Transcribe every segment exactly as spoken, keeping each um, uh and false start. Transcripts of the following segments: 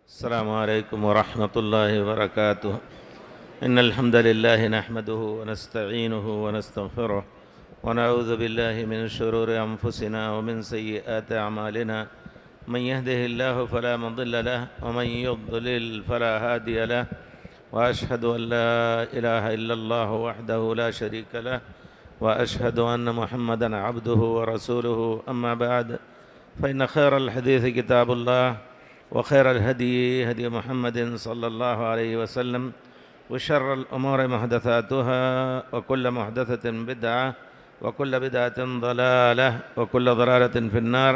السلام عليكم ورحمة الله وبركاته. إن الحمد لله نحمده ونستعينه ونستغفره ونعوذ بالله من شرور أنفسنا ومن سيئات أعمالنا. من يهده الله فلا مضل له ومن يضلل فلا هادي له، وأشهد أن لا إله إلا الله وحده لا شريك له، وأشهد أن محمدا عبده ورسوله. أما بعد، فإن خير الحديث كتاب الله، وخير الهدي هدي محمد صلى الله عليه وسلم، وشر الأمور محدثاتها، وكل محدثة بدعة، وكل بدعة ضلالة، وكل ضلالة في النار.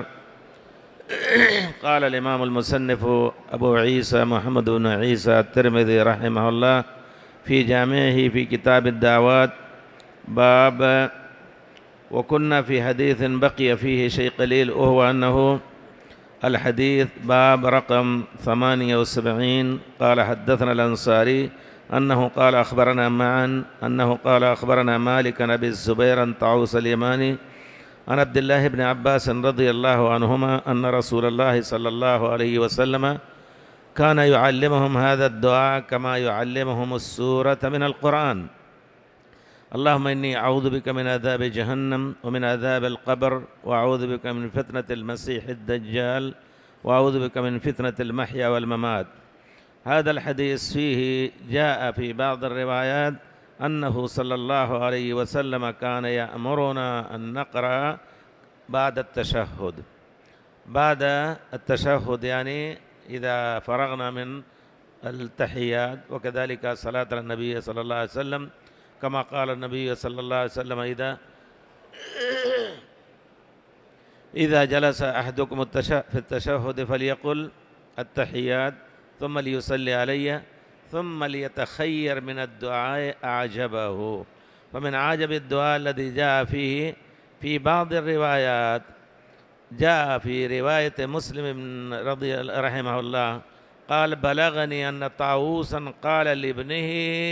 قال الإمام المصنف أبو عيسى محمد بن عيسى الترمذي رحمه الله في جامعه في كتاب الدعوات باب: وكنا في حديث بقي فيه شيء قليل، وهو أنه الحديث باب رقم ثمانية وسبعين. قال: حدثنا الأنصاري أنه قال أخبرنا معا أنه قال أخبرنا مالك عن أبي الزبير عن طاووس اليماني عن عبد الله بن عباس رضي الله عنهما أن رسول الله صلى الله عليه وسلم كان يعلمهم هذا الدعاء كما يعلمهم السورة من القرآن: اللهم إني أعوذ بك من عذاب جهنم ومن عذاب القبر، وأعوذ بك من فتنة المسيح الدجال، وأعوذ بك من فتنة المحيا والممات. هذا الحديث فيه جاء في بعض الروايات أنه صلى الله عليه وسلم كان يأمرنا أن نقرأ بعد التشهد، بعد التشهد يعني إذا فرغنا من التحيات، وكذلك صلاة النبي صلى الله عليه وسلم كما قال النبي صلى الله عليه وسلم: إذا إذا جلس أحدكم في التشهد فليقل التحيات ثم ليصلي علي ثم ليتخير من الدعاء أعجبه. فمن عجب الدعاء الذي جاء فيه في بعض الروايات، جاء في رواية مسلم رضي رحمه الله قال: بلغني أن طاووسا قال لابنه: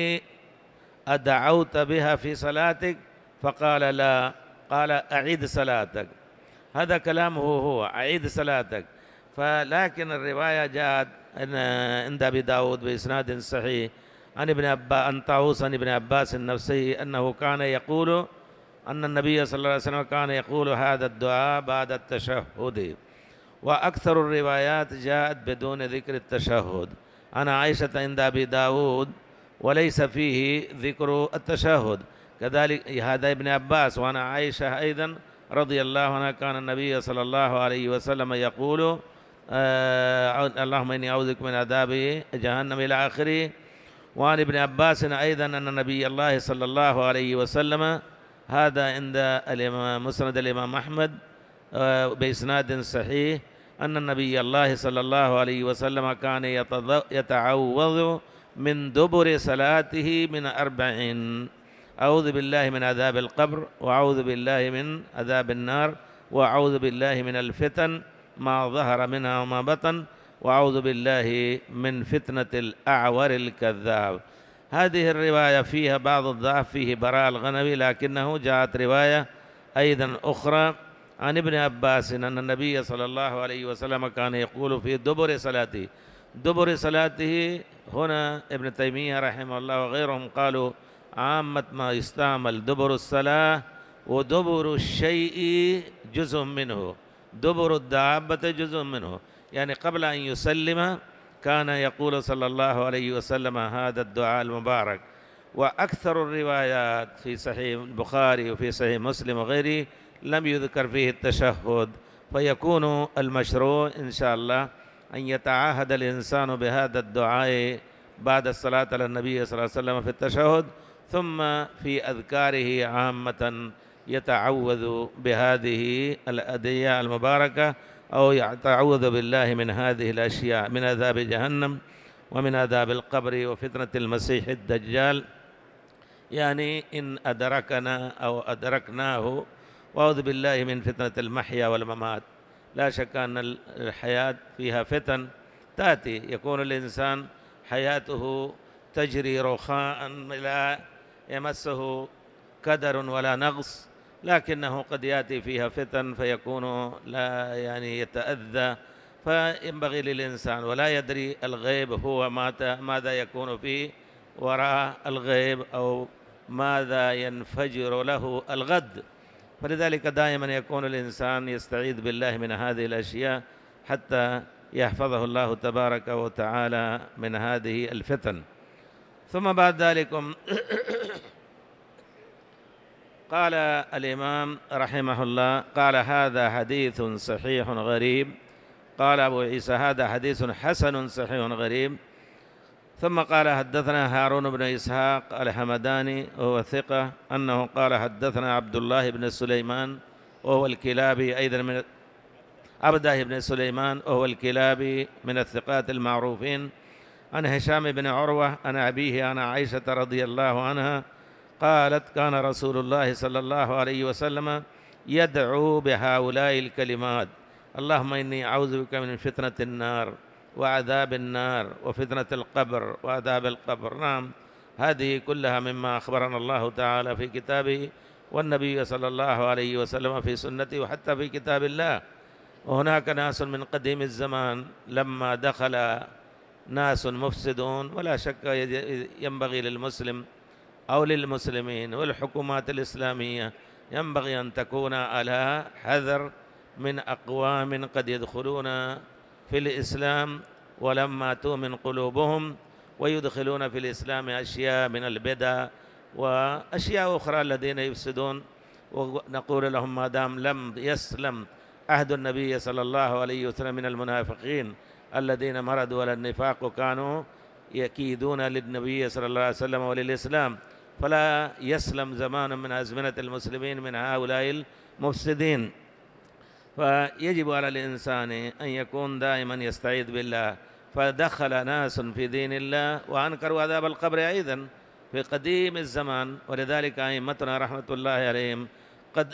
أدعوت بها في صلاتك؟ فقال: لا. قال: أعيد صلاتك. هذا كلامه هو، أعيد صلاتك. فلكن الرواية جاءت عند أبي داود بإسناد صحيح عن ابن عباس عن طاووس عن ابن عباس النفسي أنه كان يقول أن النبي صلى الله عليه وسلم كان يقول هذا الدعاء بعد التشهد. وأكثر الروايات جاءت بدون ذكر التشهد. أنا عائشة عند أبي داود وليس فيه ذكر التشهد، كذلك هذا ابن عباس. وأنا عائشة أيضا رضي الله عنها كان النبي صلى الله عليه وسلم يقول: آه اللهم إني أعوذ بك من عذاب جهنم إلى آخره. وعن ابن عباس أيضا أن النبي الله صلى الله عليه وسلم، هذا عند الإمام مسند الإمام أحمد آه بإسناد صحيح، أن النبي الله صلى الله عليه وسلم كان يتعوذ من دبر صلاته من أربعين: أعوذ بالله من عذاب القبر، وأعوذ بالله من عذاب النار، وأعوذ بالله من الفتن ما ظهر منها وما بطن، وأعوذ بالله من فتنة الأعور الكذاب. هذه الرواية فيها بعض الضعف، فيه براء الغنوي، لكنه جاءت رواية أيضا أخرى عن ابن عباس أن النبي صلى الله عليه وسلم كان يقول في دبر صلاته. دبر صلاته هنا ابن تيمية رحمه الله وغيرهم قالوا عامة ما يستعمل دبر الصلاة، ودبر الشيء جزء منه، دبر الدابة جزء منه، يعني قبل أن يسلم كان يقول صلى الله عليه وسلم هذا الدعاء المبارك. وأكثر الروايات في صحيح البخاري وفي صحيح مسلم وغيره لم يذكر فيه التشهد، فيكون المشروع إن شاء الله أن يتعاهد الإنسان بهذا الدعاء بعد الصلاة على النبي صلى الله عليه وسلم في التشهد، ثم في أذكاره عامة يتعوذ بهذه الأدعية المباركة، أو يتعوذ بالله من هذه الأشياء: من عذاب جهنم، ومن عذاب القبر، وفتنة المسيح الدجال، يعني إن أدركنا أو أدركناه، وأعوذ بالله من فتنة المحيا والممات. لا شك أن الحياة فيها فتن تأتي، يكون الإنسان حياته تجري رخاء لا يمسه كدر ولا نغص، لكنه قد يأتي فيها فتن فيكون لا يعني يتأذى فينبغي للإنسان ولا يدري الغيب هو ماذا يكون فيه وراء الغيب أو ماذا ينفجر له الغد. فلذلك دائما يكون الإنسان يستعيذ بالله من هذه الأشياء حتى يحفظه الله تبارك وتعالى من هذه الفتن. ثم بعد ذلك قال الإمام رحمه الله قال هذا حديث صحيح غريب. قال أبو عيسى هذا حديث حسن صحيح غريب. ثم قال حدثنا هارون بن إسحاق الحمداني وهو ثقة أنه قال حدثنا عبد الله بن سليمان وهو الكلابي أيضا من عبد الله بن سليمان وهو الكلابي من الثقات المعروفين عن هشام بن عروة عن أبيه عن عائشة رضي الله عنها قالت كان رسول الله صلى الله عليه وسلم يدعو بهؤلاء الكلمات اللهم إني أعوذ بك من فتنة النار وعذاب النار وفتنة القبر وعذاب القبر. نعم، هذه كلها مما أخبرنا الله تعالى في كتابه والنبي صلى الله عليه وسلم في سنته وحتى في كتاب الله. وهناك ناس من قديم الزمان لما دخل ناس مفسدون، ولا شك ينبغي للمسلم أو للمسلمين والحكومات الإسلامية ينبغي أن تكون على حذر من أقوام قد يدخلون في الإسلام ولما تؤمن قلوبهم ويدخلون في الإسلام أشياء من البدع وأشياء أخرى الذين يفسدون. ونقول لهم ما دام لم يسلم عهد النبي صلى الله عليه وسلم من المنافقين الذين مرضوا على النفاق وكانوا يكيدون للنبي صلى الله عليه وسلم وللإسلام، فلا يسلم زمان من أزمنة المسلمين من هؤلاء المفسدين. فيجب على الإنسان أن يكون دائما يستعيذ بالله. فدخل ناس في دين الله وأنكروا عذاب القبر أيضا في قديم الزمان، ولذلك أئمتنا رحمة الله عليهم قد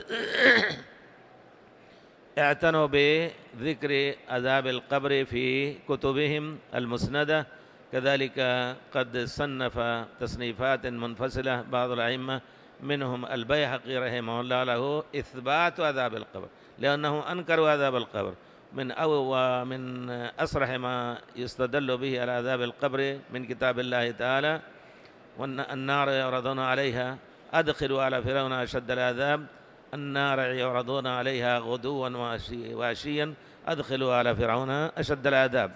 اعتنوا بذكر عذاب القبر في كتبهم المسندة. كذلك قد صنف تصنيفات منفصلة بعض الأئمة منهم البيهقي رحمه الله له إثبات عذاب القبر لأنه أنكروا عذاب القبر. من أو ومن أصرح ما يستدل به على عذاب القبر من كتاب الله تعالى والنار يعرضون عليها أدخلوا على فرعون أشد العذاب النار يعرضون عليها غدوا وعشيا أدخلوا على فرعون أشد العذاب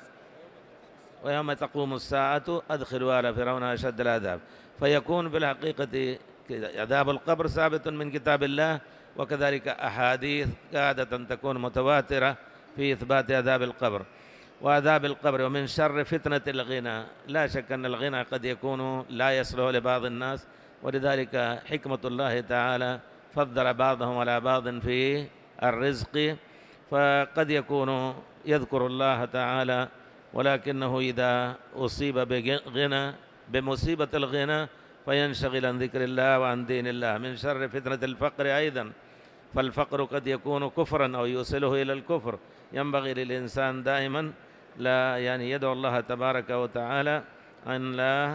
ويوم تقوم الساعة أدخلوا على فرعون أشد العذاب. فيكون في الحقيقة عذاب القبر ثابت من كتاب الله، وكذلك أحاديث عادة تكون متواترة في إثبات عذاب القبر وعذاب القبر. ومن شر فتنة الغنى، لا شك أن الغنى قد يكون لا يصلح لبعض الناس، ولذلك حكمة الله تعالى فضل بعضهم على بعض في الرزق. فقد يكون يذكر الله تعالى ولكنه إذا أصيب بغنى بمصيبة الغنى فينشغل عن ذكر الله وعن دين الله. من شر فتنة الفقر أيضا، فالفقر قد يكون كفرا أو يوصله إلى الكفر. ينبغي للإنسان دائما لا يعني يدعو الله تبارك وتعالى أن لا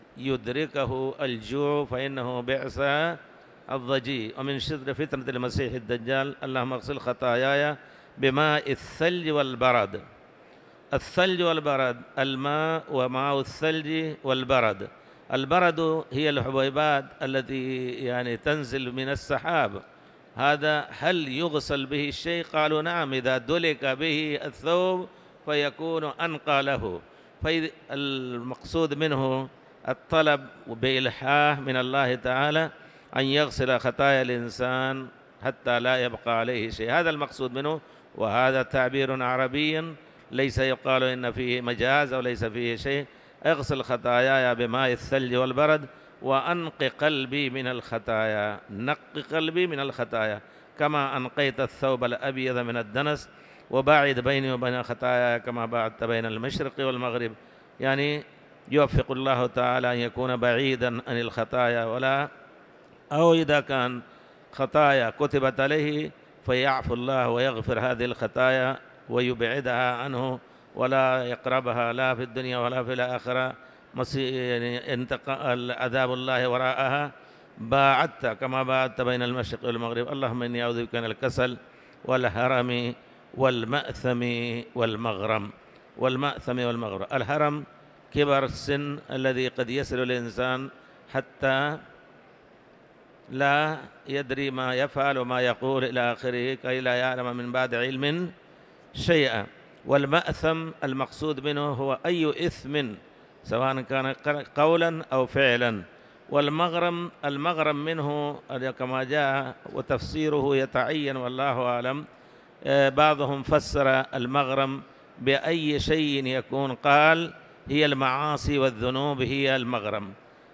يدركه الجوع فإنه بئس الضجيع. ومن شر فتنة المسيح الدجال اللهم اغسل خطاياي بماء الثلج والبرد. الثلج والبرد، الماء وماء الثلج والبرد. البرد هي الحبيبات التي يعني تنزل من السحاب. هذا هل يغسل به الشيء؟ قالوا نعم، إذا دلك به الثوب فيكون أنقى له. فالمقصود منه الطلب بإلحاح من الله تعالى أن يغسل خطايا الإنسان حتى لا يبقى عليه شيء. هذا المقصود منه، وهذا تعبير عربي ليس يقال إن فيه مجاز أو ليس فيه شيء. اغسل خطاياي بماء الثلج والبرد وأنق قلبي من الخطايا. نق قلبي من الخطايا كما أنقيت الثوب الأبيض من الدنس وباعد بيني وبين الخطايا كما باعدت بين المشرق والمغرب. يعني يوفق الله تعالى أن يكون بعيدا عن الخطايا، ولا أو إذا كان خطايا كتبت عليه فيعفو الله ويغفر هذه الخطايا ويبعدها عنه ولا يقربها لا في الدنيا ولا في الآخرة. يعني انتقل عذاب الله وراءها باعدت كما باعدت بين المشرق والمغرب. اللهم إني أعوذ بك من الكسل والهرم والمأثم والمغرم. والمأثم والمغرم، الهرم كبر السن الذي قد يصل الإنسان حتى لا يدري ما يفعل وما يقول إلى آخره، كي لا يعلم من بعد علم شيئا. والمأثم المقصود منه هو أي إثم سواء كان قولا أو فعلا. والمغرم، المغرم منه كما جاء وتفسيره يتعين والله أعلم. بعضهم فسر المغرم بأي شيء يكون، قال هي المعاصي والذنوب هي المغرم.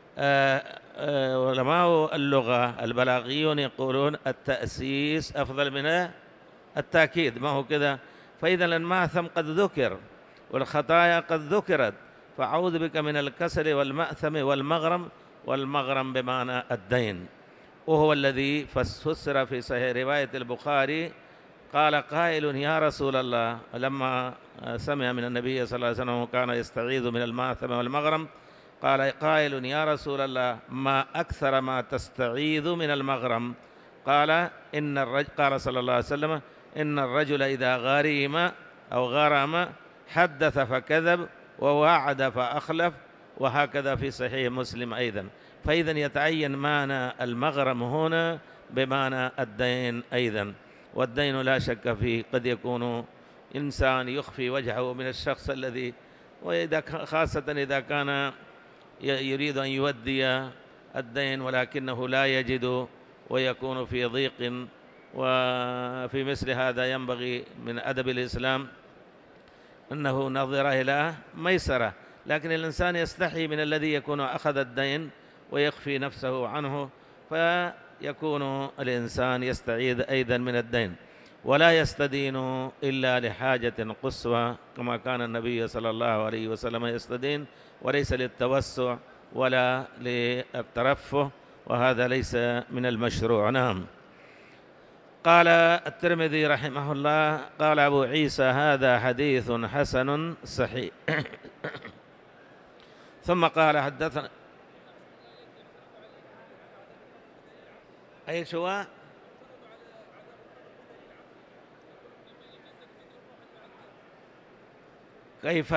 علماء اللغة البلاغيون يقولون التأسيس أفضل من التأكيد، ما هو كذا؟ فإذا المأثم قد ذكر والخطايا قد ذكرت، فأعوذ بك من الكسل والمأثم والمغرم. والمغرم بمعنى الدين، وهو الذي فسر في صحيح رواية البخاري. قال قائل يا رسول الله، لما سمع من النبي صلى الله عليه وسلم كان يستعيذ من المأثم والمغرم، قال قائل يا رسول الله ما أكثر ما تستعيذ من المغرم؟ قال إن الرجل، قال صلى الله عليه وسلم إن الرجل إذا غرم أو غرم حدث فكذب ووعد فأخلف، وهكذا في صحيح مسلم أيضا. فإذا يتعين معنى المغرم هنا بمعنى الدين أيضا. والدين لا شك فيه قد يكون إنسان يخفي وجهه من الشخص الذي، وإذا خاصة إذا كان يريد أن يودي الدين ولكنه لا يجد ويكون في ضيق. وفي مثل هذا ينبغي من أدب الإسلام أنه نظر إلى ميسرة، لكن الإنسان يستحي من الذي يكون أخذ الدين ويخفي نفسه عنه، فيكون الإنسان يستعيذ أيضا من الدين. ولا يستدين إلا لحاجة قصوى كما كان النبي صلى الله عليه وسلم يستدين، وليس للتوسع ولا للترفه، وهذا ليس من المشروع. نعم. قال الترمذي رحمه الله قال أبو عيسى هذا حديث حسن صحيح. ثم قال حدثنا أي شواء كيف؟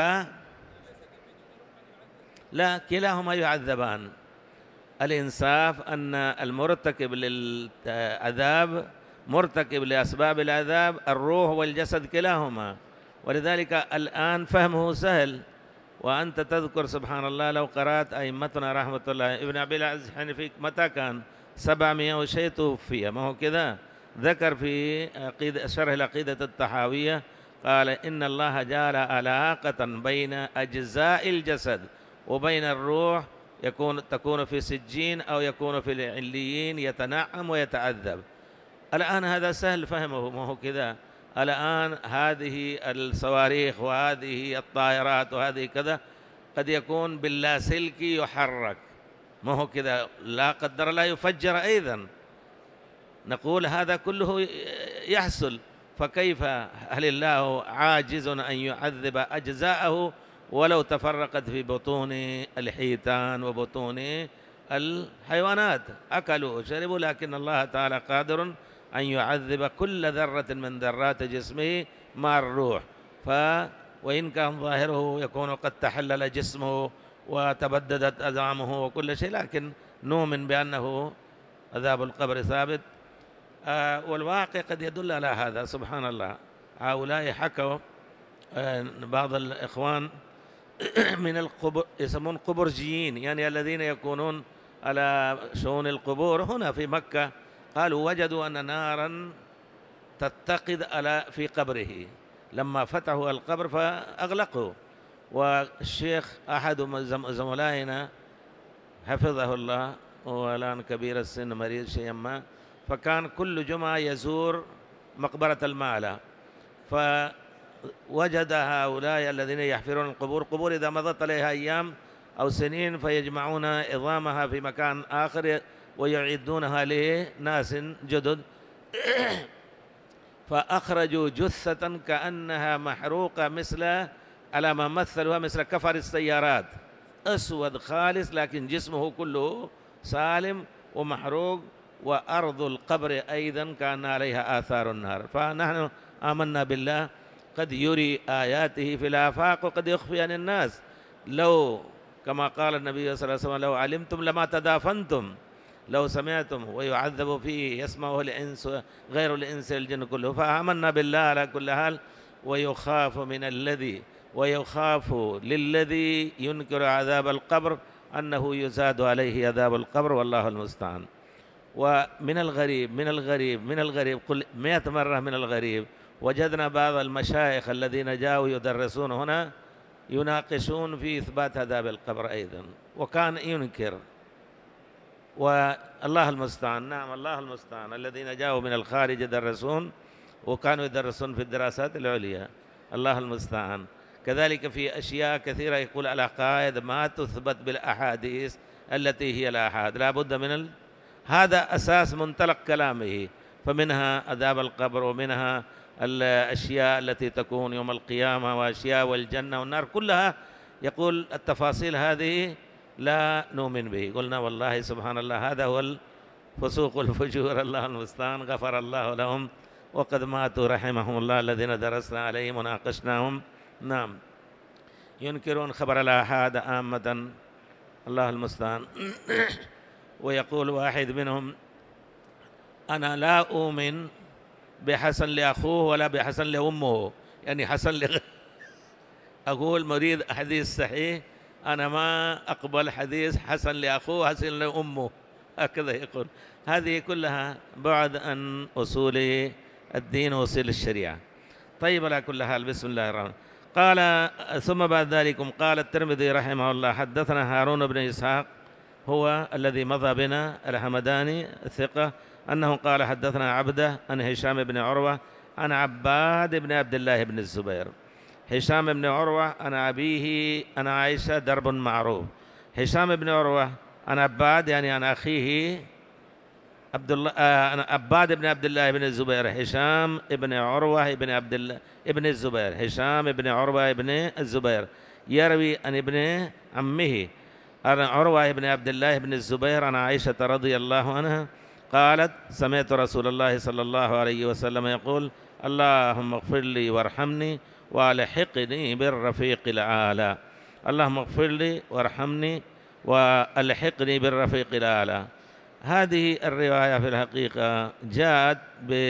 لا، كلاهما يعذبان. الإنصاف أن المرتكب للعذاب مرتكب لأسباب العذاب الروح والجسد كلاهما، ولذلك الآن فهمه سهل. وأنت تذكر سبحان الله لو قرأت أئمتنا رحمة الله، ابن أبي العز الحنفي متى كان؟ سبعمائة وشيء توفي، ما هو كذا؟ ذكر في شرح العقيدة الطحاوية قال إن الله جعل علاقة بين أجزاء الجسد وبين الروح، يكون تكون في سجين أو يكون في العليين يتنعم ويتعذب. الآن هذا سهل فهمه، ما هو كذا؟ الآن هذه الصواريخ وهذه الطائرات وهذه كذا قد يكون باللاسلكي يحرك، ما هو كذا؟ لا قدر الله يفجر أيضا. نقول هذا كله يحصل، فكيف هل الله عاجز أن يعذب أجزاءه ولو تفرقت في بطون الحيتان وبطون الحيوانات؟ أكلوا وشربوا، لكن الله تعالى قادر أن يعذب كل ذرة من ذرات جسمه مع الروح. ف وإن كان ظاهره يكون قد تحلل جسمه وتبددت أزعامه وكل شيء، لكن نؤمن بأنه عذاب القبر ثابت. آه والواقع قد يدل على هذا. سبحان الله، هؤلاء حكوا آه بعض الإخوان من القبور يسمون قبرجيين، يعني الذين يكونون على شؤون القبور هنا في مكة، قالوا وجدوا أن نارا تتقد على في قبره، لما فتحوا القبر فأغلقوا. والشيخ أحد زملائنا حفظه الله هو الآن كبير السن مريض شيئا ما، فكان كل جمعة يزور مقبرة المعلى، فوجد هؤلاء الذين يحفرون القبور قبور إذا مضت عليها أيام أو سنين فيجمعون عظامها في مكان آخر ويعيدونها لناس جدد، فأخرجوا جثة كأنها محروقة مثل على ما مثلها مثل كفر السيارات، أسود خالص لكن جسمه كله سالم ومحروق، وأرض القبر أيضا كان عليها آثار النار. فنحن آمنا بالله قد يري آياته في الآفاق وقد يخفي عن الناس. لو كما قال النبي صلى الله عليه وسلم: لو علمتم لما تدافنتم، لو سمعتم ويعذب فيه يسمعه الإنس غير الإنس الجن كله. فآمنا بالله على كل حال. ويخاف من الذي ويخاف للذي ينكر عذاب القبر أنه يزاد عليه عذاب القبر، والله المستعان. ومن الغريب من الغريب من الغريب قل مئة مرة من الغريب، وجدنا بعض المشايخ الذين جاءوا يدرسون هنا يناقشون في إثبات عذاب القبر أيضا، وكان ينكر، والله المستعان. نعم الله المستعان. الذين جاءوا من الخارج يدرسون وكانوا يدرسون في الدراسات العليا، الله المستعان. كذلك في أشياء كثيرة يقول العقائد ما تثبت بالأحاديث التي هي الآحاد، لا بد من ال... هذا أساس منطلق كلامه. فمنها عذاب القبر، ومنها الأشياء التي تكون يوم القيامة، وأشياء والجنة والنار، كلها يقول التفاصيل هذه لا نؤمن به. قلنا والله سبحان الله هذا هو الفسوق والفجور، الله المستعان. غفر الله لهم وقد ماتوا رحمهم الله الذين درسنا عليهم وناقشناهم. نعم، ينكرون خبر الآحاد عامة، الله المستعان. ويقول واحد منهم: أنا لا أؤمن بحسن لأخوه ولا بحسن لأمه، يعني حسن لغ... أقول مريض حديث صحيح، أنا ما أقبل حديث حسن لأخوه حسن لأمه، هكذا يقول. هذه كلها بعد عن أصول الدين وأصول الشريعة. طيب، على كل حال، بسم الله الرحمن الرحيم. قال: ثم بعد ذلك قال الترمذي رحمه الله: حدثنا هارون بن إسحاق، هو الذي مضى بنا، الحمداني الثقة، أنه قال: حدثنا عبده عن هشام بن عروة عن عباد بن عبد الله بن الزبير. هشام بن عروة عن أبيه عن عائشة درب معروف. هشام بن عروة عن عباد يعني عن أخيه عبد الله، عن عباد بن عبد الله بن الزبير. هشام بن عروة بن عبد الله ابن الزبير، هشام بن عروة بن الزبير يروي عن ابن عمه عن عروة بن عبد الله بن الزبير عن عائشة رضي الله عنها قالت: سمعت رسول الله صلى الله عليه وسلم يقول: اللهم اغفر لي وارحمني والحقني بالرفيق الأعلى. اللهم اغفر لي وارحمني والحقني بالرفيق الأعلى. هذه الرواية في الحقيقة جاءت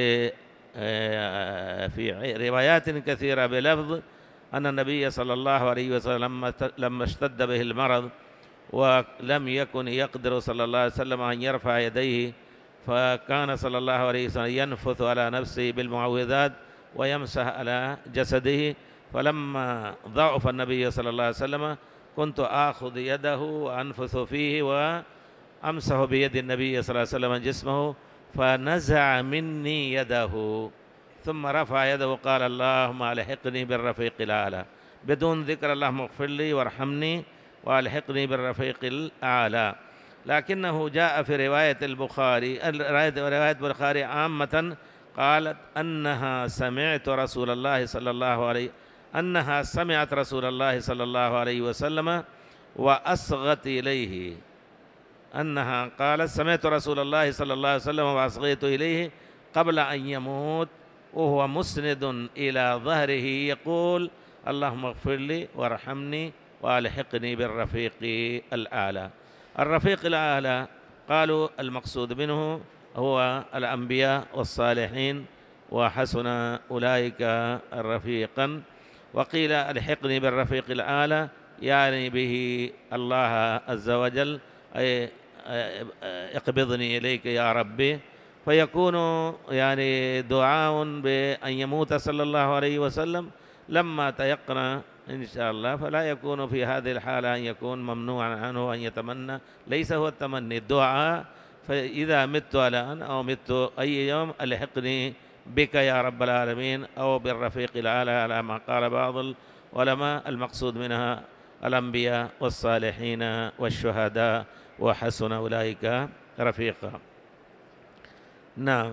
في روايات كثيرة بلفظ أن النبي صلى الله عليه وسلم لما اشتد به المرض ولم يكن يقدر صلى الله عليه وسلم أن يرفع يديه، فكان صلى الله عليه وسلم ينفث على نفسه بالمعوذات ويمسح على جسده. فلما ضعف النبي صلى الله عليه وسلم كنت آخذ يده وأنفث فيه وأمسح بيد النبي صلى الله عليه وسلم جسمه، فنزع مني يده ثم رفع يده وقال: اللهم ألحقني بالرفيق الأعلى، بدون ذكر اللهم اغفر لي وارحمني والحقني بالرفيق الأعلى. لكنه جاء في رواية البخاري رواية البخاري عامة قالت أنها سمعت رسول الله صلى الله عليه أنها سمعت رسول الله صلى الله عليه وسلم وأصغت إليه. أنها قالت: سمعت رسول الله صلى الله عليه وسلم وأصغيت إليه قبل أن يموت وهو مسند إلى ظهره يقول: اللهم اغفر لي وارحمني والحقني بالرفيق الأعلى. الرفيق الأعلى قالوا المقصود منه هو الأنبياء والصالحين، وحسن أولئك رفيقا. وقيل: الحقني بالرفيق الأعلى يعني به الله عز وجل، أي اقبضني إليك يا ربي. فيكون يعني دعاء بأن يموت صلى الله عليه وسلم لما تيقن إن شاء الله، فلا يكون في هذه الحالة أن يكون ممنوعا عنه أن يتمنى، ليس هو التمني، الدعاء. فإذا مت الآن أو مت أي يوم ألحقني بك يا رب العالمين أو بالرفيق الأعلى على ما قال بعض العلماء. المقصود منها الأنبياء والصالحين والشهداء وحسن أولئك رفيقا. نعم،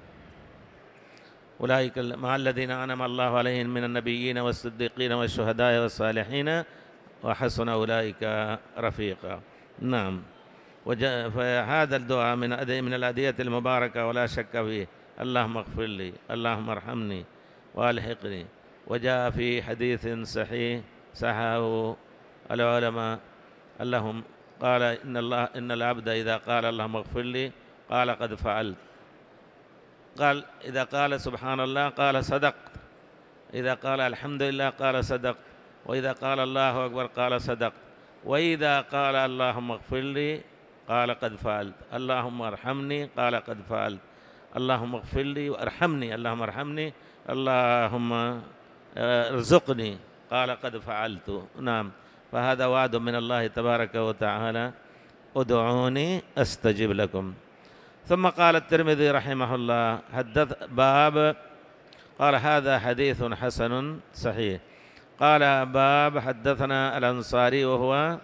أولئك مع الذين أنعم الله عليهم من النبيين والصديقين والشهداء والصالحين وحسن أولئك رفيقا. نعم، فهذا الدعاء من من الأدعية المباركة ولا شك فيه. اللهم اغفر لي، اللهم ارحمني وألحقني. وجاء في حديث صحيح صححه العلماء، اللهم قال إن الله إن العبد إذا قال اللهم اغفر لي قال قد فعلت، قال إذا قال سبحان الله قال صدقت، إذا قال الحمد لله قال صدقت، وإذا قال الله أكبر قال صدقت، وإذا قال اللهم اغفر لي قال قد فعلت، اللهم ارحمني قال قد فعلت، اللهم اغفر لي وارحمني، اللهم ارحمني، اللهم ارزقني قال قد فعلت. نعم، فهذا وعد من الله تبارك وتعالى، ادعوني استجب لكم. ثم قال الترمذي رحمه الله حدث باب، قال هذا حديث حسن صحيح. قال باب حدثنا الأنصاري وهو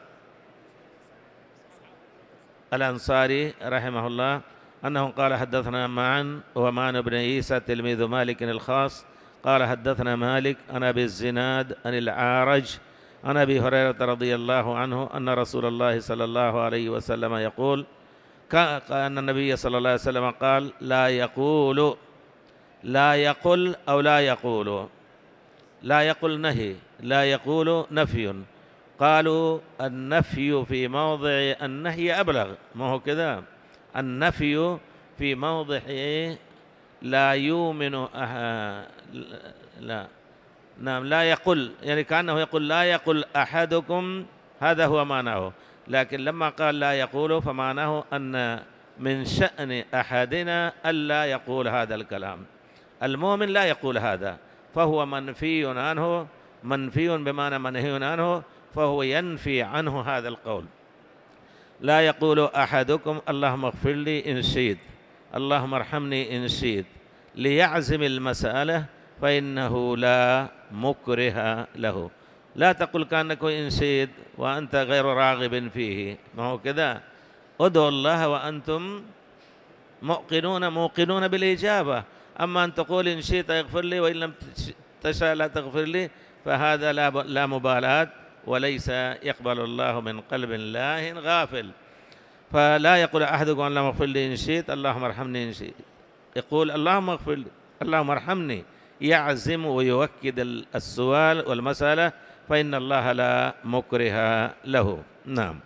الأنصاري رحمه الله أنه قال حدثنا معن ومعن بن عيسى تلميذ مالك الخاص قال حدثنا مالك عن أبي الزناد عن الأعرج عن أبي هريرة رضي الله عنه أن رسول الله صلى الله عليه وسلم يقول كأن النبي صلى الله عليه وسلم قال لا يقول لا يقل أو لا يقول، لا يقل نهي، لا يقول نفي. قالوا النفي في موضع النهي أبلغ، ما هو كذا، النفي في موضع لا يؤمن أحد، لا نعم لا يقل، يعني كأنه يقول لا يقل أحدكم، هذا هو معناه. لكن لما قال لا يقول فمعناه أن من شأن أحدنا ألا يقول هذا الكلام. المؤمن لا يقول هذا، فهو منفي عنه، منفي بمعنى منهي عنه، فهو ينفي عنه هذا القول. لا يقول أحدكم اللهم اغفر لي إن شئت، اللهم ارحمني إن شئت، ليعزم المسألة فإنه لا مكره له. لا تقل كأنك إن شئت وأنت غير راغب فيه، ما هو كذا. ادعوا الله وأنتم موقنون موقنون بالإجابة. أما أن تقول إن شئت اغفر لي وإن لم تشاء لا تغفر لي، فهذا لا لا مبالاة، وليس يقبل الله من قلب لاه غافل. فلا يقول أحدكم اللهم اغفر لي إن شئت، اللهم ارحمني إن شئت، يقول اللهم اغفر لي اللهم ارحمني، يعزم ويؤكد السؤال والمسألة، فإن الله لا مكره له. نعم.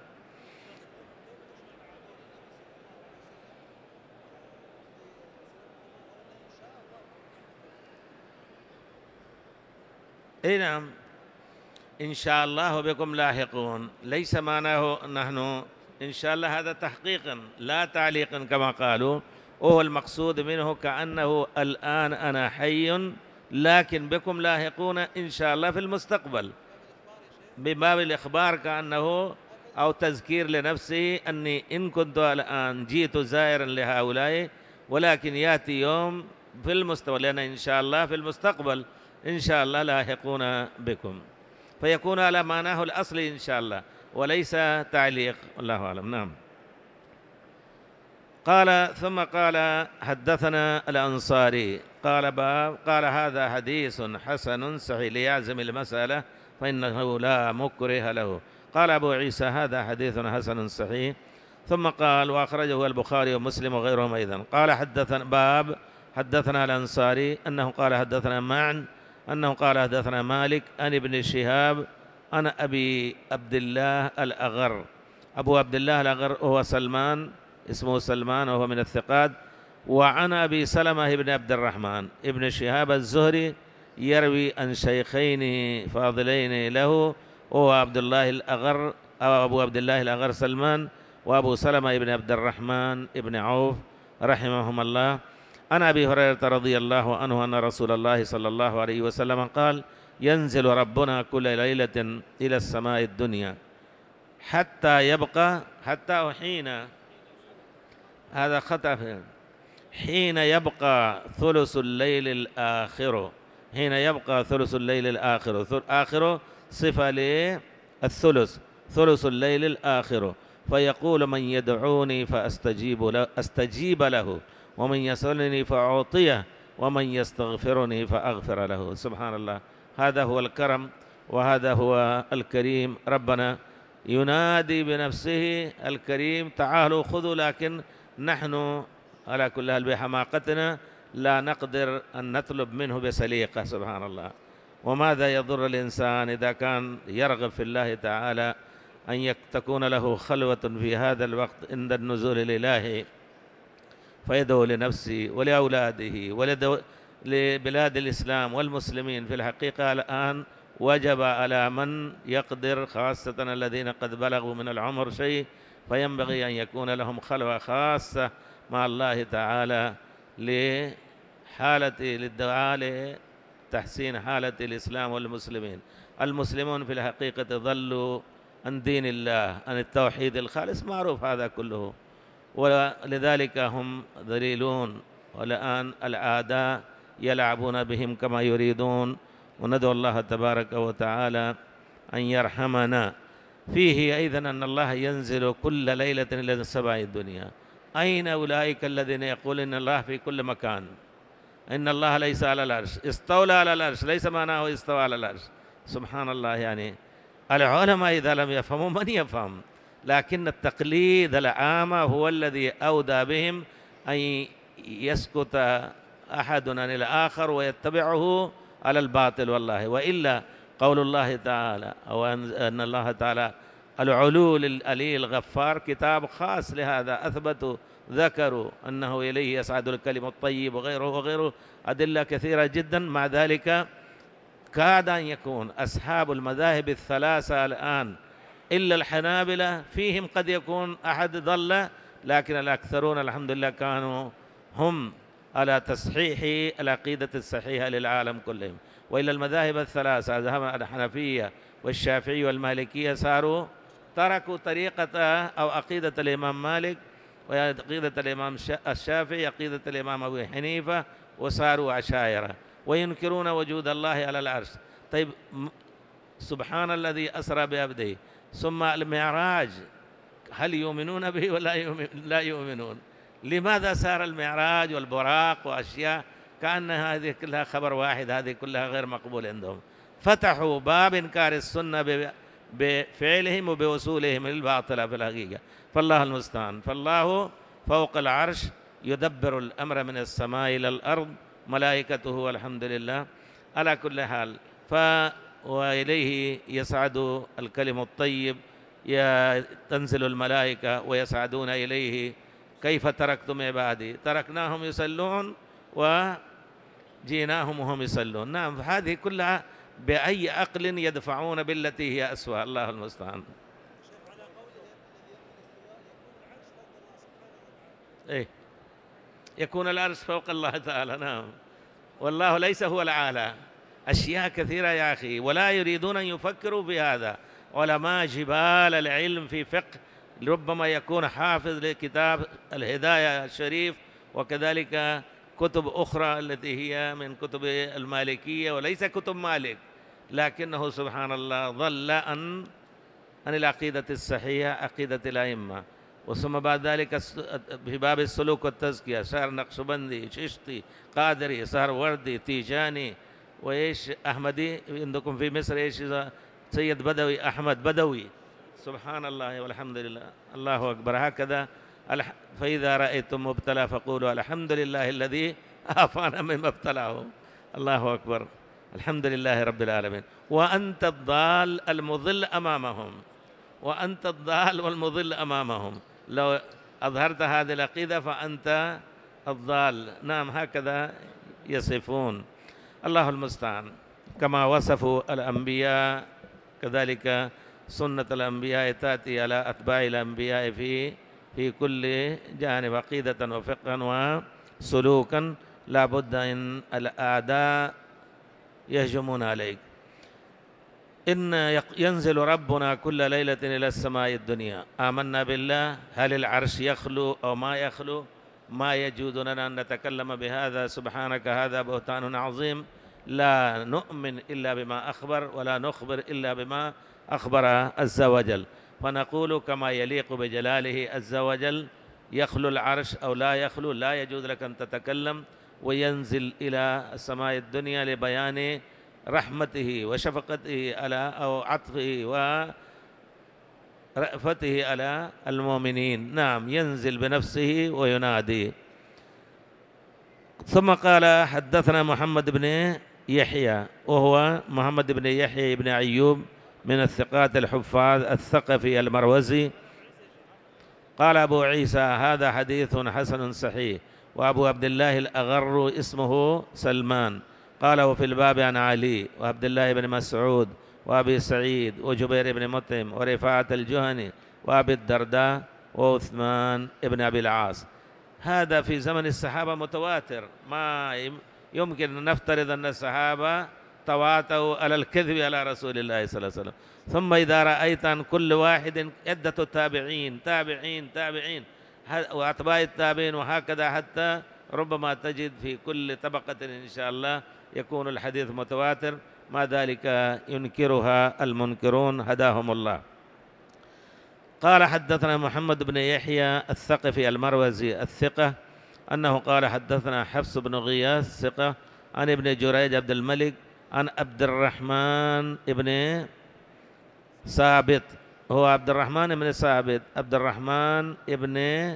اي نعم، إن شاء الله بكم لاحقون، ليس معناه نحن إن شاء الله، هذا تحقيقا لا تعليقا كما قالوا، وهو المقصود منه كأنه الآن أنا حي لكن بكم لاحقون إن شاء الله في المستقبل، بباب الإخبار كأنه أو تذكير لنفسه أني إن كنت الآن جئت زائرا لهؤلاء، ولكن يأتي يوم في المستقبل، لأن إن شاء الله في المستقبل إن شاء الله لاحقون بكم، فيكون على معناه الأصلي إن شاء الله وليس تعليق، الله أعلم. نعم. قال ثم قال حدثنا الأنصاري قال باب قال هذا حديث حسن صحيح ليعزم المسألة فإنه لا مكره له. قال أبو عيسى هذا حديث حسن صحيح. ثم قال وأخرجه البخاري ومسلم وغيرهم أيضا. قال حدثنا باب حدثنا الأنصاري أنه قال حدثنا معن أنه قال حدثنا مالك عن ابن شهاب عن أبي عبد الله الأغر. أبو عبد الله الأغر هو سلمان، اسمه سلمان وهو من الثقات. وعن أبي سلمة بن عبد الرحمن ابن شهاب الزهري يروي عن شيخين فاضلين له، وهو عبد الله الأغر أو أبو عبد الله الأغر سلمان، وأبو سلمة بن عبد الرحمن بن عوف رحمهم الله. عن أبي هريرة رضي الله عنه أن رسول الله صلى الله عليه وسلم قال ينزل ربنا كل ليلة إلى السماء الدنيا حتى يبقى حتى حين هذا خطأ حين يبقى ثلث الليل الآخر، حين يبقى ثلث الليل الآخر، آخر صفة للثلث، ثلث الليل الآخر، فيقول من يدعوني فأستجيب له, أستجيب له ومن يسألني فأعطيه ومن يستغفرني فأغفر له. سبحان الله، هذا هو الكرم وهذا هو الكريم. ربنا ينادي بنفسه الكريم تعالوا خذوا، لكن نحن على كل حال بحماقتنا لا نقدر أن نطلب منه بسليقة، سبحان الله. وماذا يضر الإنسان إذا كان يرغب في الله تعالى أن تكون له خلوة في هذا الوقت عند النزول الإلهي، فيدعو لنفسه ولأولاده ولبلاد الإسلام والمسلمين. في الحقيقة الآن وجب على من يقدر، خاصة الذين قد بلغوا من العمر شيء، فينبغي أن يكون لهم خلوة خاصة مع الله تعالى لحالة للدعاء لتحسين حالة الإسلام والمسلمين. المسلمون في الحقيقة ضلوا عن دين الله، عن التوحيد الخالص، معروف هذا كله، ولذلك هم ذليلون، والآن الأعداء يلعبون بهم كما يريدون. وندعو الله تبارك وتعالى أن يرحمنا. فيه أيضا أن الله ينزل كل ليلة إلى السماء الدنيا. أين أولئك الذين يقولون إن الله في كل مكان؟ إن الله ليس على العرش، استولى على العرش، ليس معناه استوى على العرش. سبحان الله. يعني العلماء إذا لم يفهموا من يفهم؟ لكن التقليد العام هو الذي أودى بهم أن يسكت أحد عن الآخر ويتبعه على الباطل، والله. وإلا قول الله تعالى أو أن الله تعالى العلو العلي الغفار كتاب خاص لهذا، أثبتوا ذكروا أنه إليه يصعد الكلم الطيب وغيره وغيره، أدلة كثيرة جدا. مع ذلك كاد أن يكون أصحاب المذاهب الثلاثة الآن إلا الحنابلة فيهم قد يكون أحد ضل، لكن الأكثرون الحمد لله كانوا هم على تصحيح العقيدة الصحيحة للعالم كلهم. وإلا المذاهب الثلاثة الحنفية والشافعية والمالكية صاروا تركوا طريقة أو عقيدة الإمام مالك وعقيدة الإمام الشافعي، عقيدة الإمام أبو حنيفة، وصاروا عشائرة وينكرون وجود الله على العرش. طيب، سبحان الذي أسرى بعبده، ثم المعراج، هل يؤمنون به ولا يؤمن لا يؤمنون؟ لماذا صار المعراج والبراق وأشياء كأن هذه كلها خبر واحد؟ هذه كلها غير مقبول عندهم. فتحوا باب إنكار السنة بفعلهم وبوصولهم للباطل في الحقيقة. فالله المستعان. فالله فوق العرش يدبر الأمر من السماء إلى الأرض، ملائكته والحمد لله على كل حال. ف وإليه يصعد الكلم الطيب، تنزل الملائكة ويصعدون إليه. كيف تركتم عبادي؟ تركناهم يصلون وجيناهم وهم يصلون. نعم، هذه كلها بأي عقل يدفعون بالتي هي أسوأ؟ الله المستعان. إيه، يكون العرش فوق الله تعالى. نعم، والله ليس هو الأعلى. أشياء كثيرة يا أخي، ولا يريدون أن يفكروا في هذا. علماء جبال العلم في فقه ربما يكون حافظ لكتاب الهداية الشريف، وكذلك كتب أخرى التي هي من كتب المالكية وليس كتب مالك، لكنه سبحان الله ظل عن عن العقيدة الصحيحة، عقيدة الأئمة. وثم بعد ذلك في باب السلوك والتزكية صار نقشبندي، چشتي، قادري، صار وردي، تيجاني، وإيش أحمدي عندكم في مصر، إيش سيد بدوي، أحمد بدوي. سبحان الله والحمد لله، الله أكبر. هكذا فإذا رأيتم مبتلى فقولوا الحمد لله الذي عافانا مما ابتلاه. الله أكبر، الحمد لله رب العالمين. وأنت الضال المضل أمامهم، وأنت الضال والمضل أمامهم. لو أظهرت هذه العقيدة فأنت الضال. نعم، هكذا يصفون. الله المستعان. كما وصفوا الأنبياء كذلك سنة الأنبياء تأتي على أتباع الأنبياء في في كل جانب، عقيدة وفقها وسلوكا. لا بد أن الأعداء يهجمون عليك. إن ينزل ربنا كل ليلة إلى السماء الدنيا. آمنا بالله. هل العرش يخلو أو ما يخلو؟ ما يجوز لنا أن نتكلم بهذا، سبحانك هذا بهتان عظيم. لا نؤمن إلا بما أخبر، ولا نخبر إلا بما أخبر عز وجل. فنقول كما يليق بجلاله عز وجل. يخلو العرش أو لا يخلو، لا يجوز لك أن تتكلم. وينزل إلى السماء الدنيا لبيان رحمته وشفقته على أو عطفه ورأفته على المؤمنين. نعم، ينزل بنفسه وينادي. ثم قال حدثنا محمد بن يحيى، وهو محمد بن يحيى بن أيوب من الثقات الحفاظ الثقفي المروزي. قال أبو عيسى هذا حديث حسن صحيح. وأبو عبد الله الأغر اسمه سلمان. قال وفي الباب عن علي وعبد الله بن مسعود وأبي سعيد وجبير بن مطعم ورفاعة الجهني وأبي الدرداء وعثمان بن أبي العاص. هذا في زمن الصحابة متواتر، ما يمكن أن نفترض أن الصحابة تواطؤوا على الكذب على رسول الله صلى الله عليه وسلم. ثم إذا رأيت عن كل واحد عدة التابعين تابعين تابعين وأتباع التابعين وهكذا، حتى ربما تجد في كل طبقة إن شاء الله يكون الحديث متواتر، ما ذلك ينكرها المنكرون هداهم الله. قال حدثنا محمد بن يحيى الثقفي المروزي الثقة أنه قال حدثنا حفص بن غياث ثقة عن ابن جريج عبد الملك عن عبد الرحمن بن ثابت، هو عبد الرحمن بن ثابت عبد الرحمن بن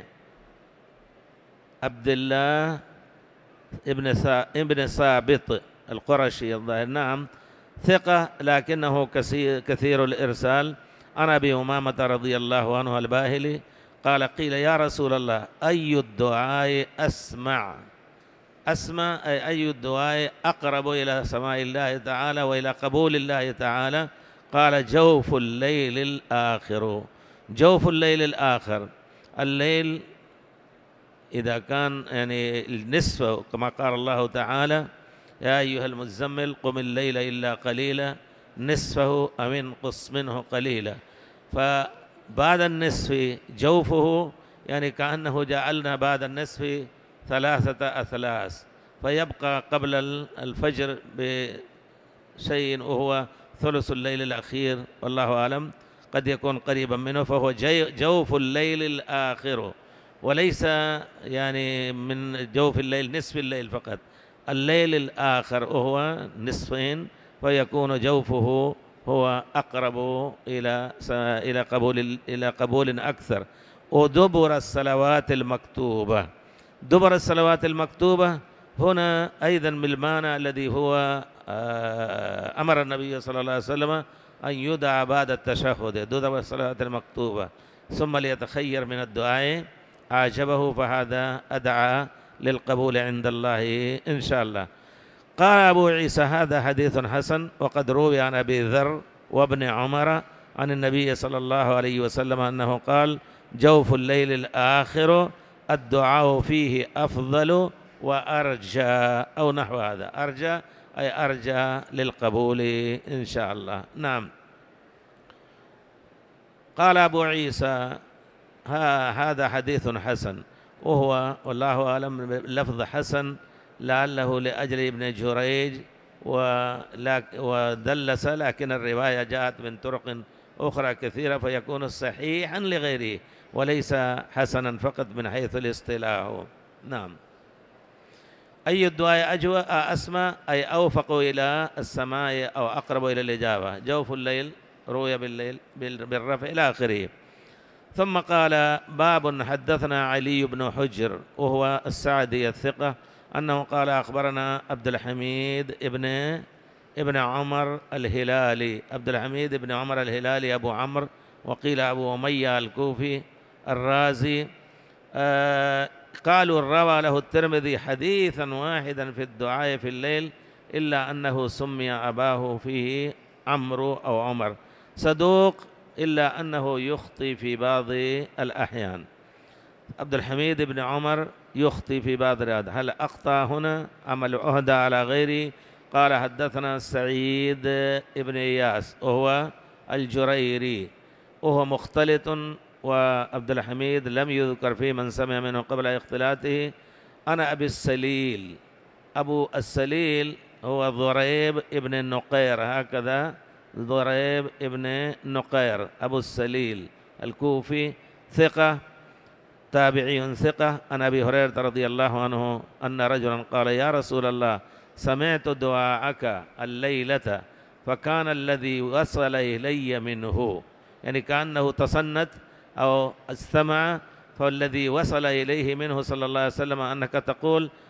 عبد الله ابن ابن ثابت القرشي الظاهر، نعم ثقة لكنه كثير, كثير الإرسال. عن أبي أمامة رضي الله عنه الباهلي قال قيل يا رسول الله أي الدعاء أسمع أسمع أي أي الدعاء أقرب إلى سماع الله تعالى وإلى قبول الله تعالى؟ قال جوف الليل الآخر. جوف الليل الآخر، الليل إذا كان يعني النصف كما قال الله تعالى يا أيها المزمل قم الليل إلا قليلا نصفه أو انقص منه قليلا. فبعد النصف جوفه يعني كأنه جعلنا بعد النصف ثلاثة أثلاث، فيبقى قبل الفجر بشيء وهو ثلث الليل الأخير، والله أعلم قد يكون قريبا منه، فهو جوف الليل الآخر، وليس يعني من جوف الليل نصف الليل فقط، الليل الآخر وهو نصفين، فيكون جوفه هو أقرب إلى إلى قبول إلى قبول أكثر. ودبر الصلوات المكتوبة، دبر الصلوات المكتوبة هنا أيضا بالمعنى الذي هو أمر النبي صلى الله عليه وسلم أن يدعى بعد التشهد، دبر الصلوات المكتوبة ثم ليتخير من الدعاء أعجبه، فهذا أدعى للقبول عند الله إن شاء الله. قال أبو عيسى هذا حديث حسن، وقد روي عن أبي ذر وابن عمر عن النبي صلى الله عليه وسلم أنه قال جوف الليل الآخر الدعاء فيه أفضل وأرجى، أو نحو هذا، أرجى أي أرجى للقبول إن شاء الله. نعم. قال أبو عيسى ها هذا حديث حسن، وهو والله أعلم لفظ حسن لعله لأجل ابن جريج ودلس، لكن الرواية جاءت من طرق أخرى كثيرة فيكون صحيحا لغيره وليس حسنا فقط من حيث الاصطلاح. نعم. أي الدعاء أجوى أسمى أي أوفق إلى السماء أو أقرب إلى الإجابة. جوف الليل روي بالليل بالرفع إلى آخره. ثم قال باب حدثنا علي بن حجر وهو السعدي الثقة أنه قال أخبرنا عبد الحميد ابن ابن عمر الهلالي، عبد الحميد ابن عمر الهلالي أبو عمرو، وقيل أبو أمية الكوفي الرازي. آه قالوا روى له الترمذي حديثا واحدا في الدعاء في الليل إلا أنه سمي أباه فيه عمرو أو عمر، صدوق إلا أنه يخطي في بعض الأحيان. عبد الحميد بن عمر يخطي في بعض الأحيان، هل أخطأ هنا عمل عهدة على غيره؟ قال حدثنا سعيد بن إياس وهو الجريري وهو مختلط، وعبد الحميد لم يذكر فيه من سمع منه قبل اختلاطه. أنا أبي السليل، أبو السليل هو ضريب ابن النقير، هكذا ضريب ابن النقير أبو السليل الكوفي ثقة تابعي ثقة. عن أبي هريرة رضي الله عنه أن رجلا قال يا رسول الله سمعت دعاءك الليلة فكان الذي وصل إلي منه، يعني كأنه تصنت أو استمع، فالذي وصل إليه منه صلى الله عليه وسلم أنك تقول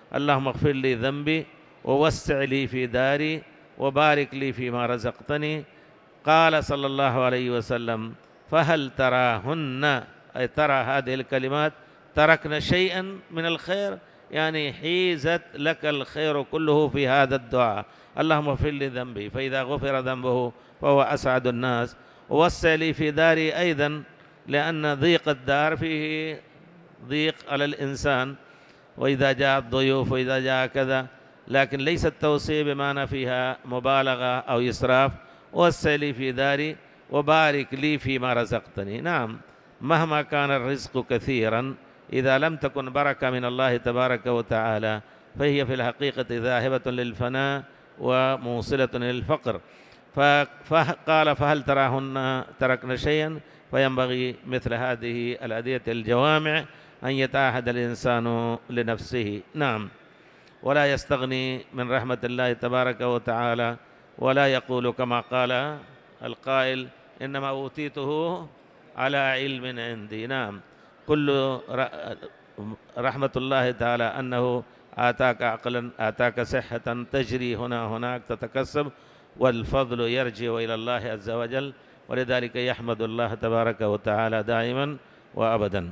اللهم اغفر لي ذنبي ووسع لي في داري وبارك لي فيما رزقتني. قال صلى الله عليه وسلم: فهل تراهن، أي ترى هذه الكلمات، تركنا شيئا من الخير؟ يعني حيزت لك الخير كله في هذا الدعاء، اللهم اغفر لي ذنبي، فإذا غفر ذنبه فهو أسعد الناس. ووسع لي في داري أيضا، لأن ضيق الدار فيه ضيق على الإنسان، وإذا جاء الضيوف وإذا جاء كذا، لكن ليس التوسيع بمعنى فيها مبالغة أو إسراف. وسع لي في داري وبارك لي فيما رزقتني. نعم، مهما كان الرزق كثيرا، إذا لم تكن بركة من الله تبارك وتعالى فهي في الحقيقة ذاهبة للفناء وموصلة للفقر. فقال: فهل تراهن تركنا شيئا؟ فينبغي مثل هذه الأدعية الجوامع أن يتعهد الإنسان لنفسه. نعم، ولا يستغني من رحمة الله تبارك وتعالى، ولا يقول كما قال القائل: إنما أوتيته على علم عندي. نعم، كل رحمة الله تعالى أنه آتاك عقلا، آتاك صحة تجري هنا هناك تتكسب، والفضل يرجع إلى الله عز وجل، ولذلك يحمد الله تبارك وتعالى دائما وأبدا.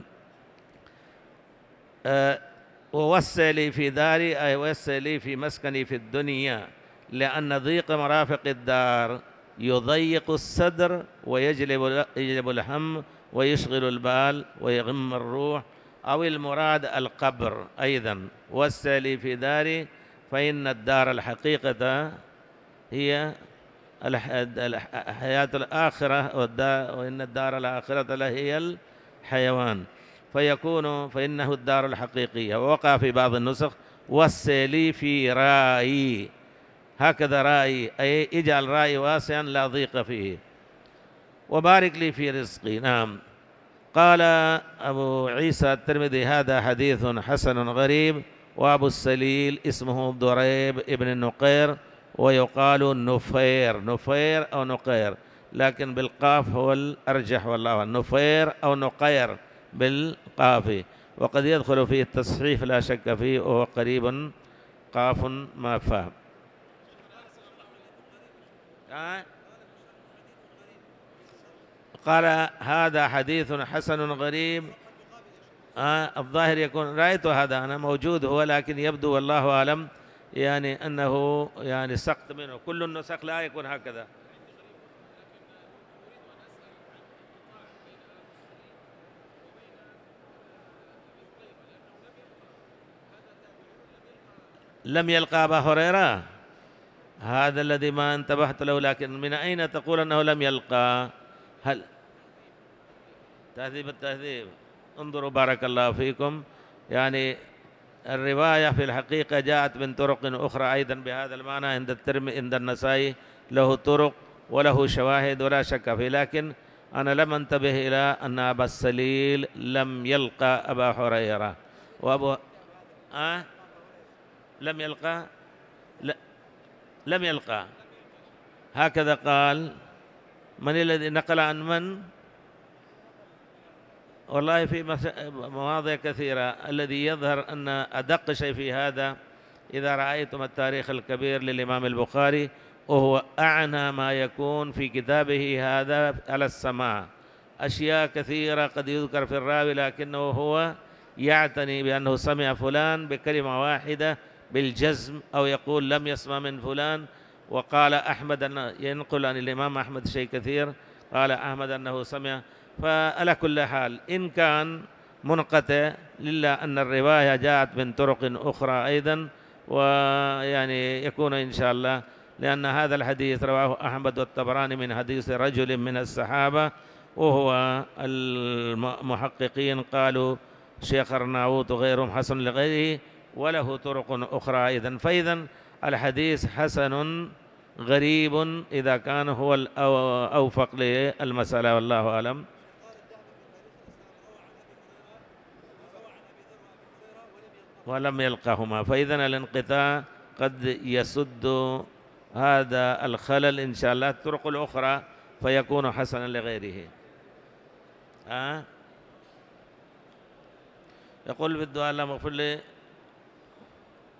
أه ووسع لي في داري، أي وسع لي في مسكني في الدنيا، لأن ضيق مرافق الدار يضيق الصدر ويجلب يجلب الهم ويشغل البال ويغم الروح، أو المراد القبر أيضا. وسع لي في داري، فإن الدار الحقيقة هي الحياة الآخرة، وإن الدار الآخرة هي الحيوان، فيكون فإنه الدار الحقيقية. ووقع في بعض النسخ: وسع لي في رأيي، هكذا رأيي، أي اجعل رأيي واسعا لا ضيق فيه، وبارك لي في رزقي. نعم. قال أبو عيسى الترمذي: هذا حديث حسن غريب. وأبو السليل اسمه ضريب ابن النقير، ويقال نفير، نفير أو نقير، لكن بالقاف هو الأرجح والله أعلم، نفير أو نقير بالقاف، وقد يدخل فيه التصحيف لا شك فيه، وهو قريب قاف ما فهم. قال: هذا حديث حسن غريب. آه الظاهر يكون رأيت هذا أنا موجود هو، لكن يبدو والله أعلم يعني أنه يعني سقط منه، كل النسخ لا يكون هكذا. لم يلقى أبا هريرة، هذا الذي ما انتبهت له، لكن من أين تقول أنه لم يلقى؟ هل تهذيب التهذيب، انظروا بارك الله فيكم، يعني الرواية في الحقيقة جاءت من طرق أخرى أيضا بهذا المعنى عند الترمذي عند النسائي، له طرق وله شواهد ولا شك فيه، لكن أنا لم أنتبه إلى أن أبا السليل لم يلقى أبا هريرة. وأبو أه؟ لم يلقى، لا لم يلقى، هكذا قال. من الذي نقل عن من؟ والله في مواضع كثيرة. الذي يظهر أن أدق شيء في هذا، إذا رأيتم التاريخ الكبير للإمام البخاري، وهو أعنى ما يكون في كتابه هذا على السماع، أشياء كثيرة قد يذكر في الراوي، لكنه هو يعتني بأنه سمع فلان بكلمة واحدة بالجزم، أو يقول لم يسمع من فلان. وقال أحمد أن ينقل عن الإمام أحمد شيء كثير، قال أحمد أنه سمع. فعلى كل حال إن كان منقطع، لله أن الرواية جاءت من طرق أخرى أيضا، ويعني يكون إن شاء الله، لأن هذا الحديث رواه أحمد والطبراني من حديث رجل من الصحابة، وهو المحققين قالوا شيخ أرناؤوط وغيرهم حسن لغيره، وله طرق أخرى أيضا. فإذا الحديث حسن غريب إذا كان هو الأوفق للمسألة، والله أعلم. ولم يلقهما، فإذا الانقطاع قد يسد هذا الخلل إن شاء الله الطرق الأخرى، فيكون حسنا لغيره. أه؟ يقول في الدعاء: اللهم اغفر لي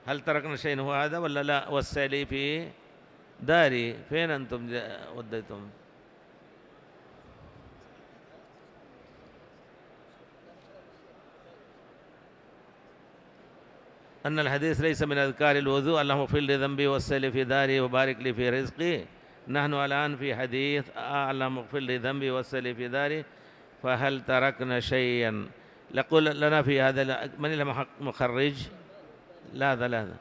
هل تركنا شيء هو هذا ولا لا؟ والسيل في داري، فين أنتم وديتم؟ أن الحديث ليس من أذكار الوضوء اللهم اغفر لي ذنبي والسيل في داري وبارك لي في رزقي. نحن الآن في حديث اللهم اغفر لي ذنبي والسيل في داري، فهل تركنا شيئا؟ لقل لنا في هذا من المخرج؟ لا هذا لا هذا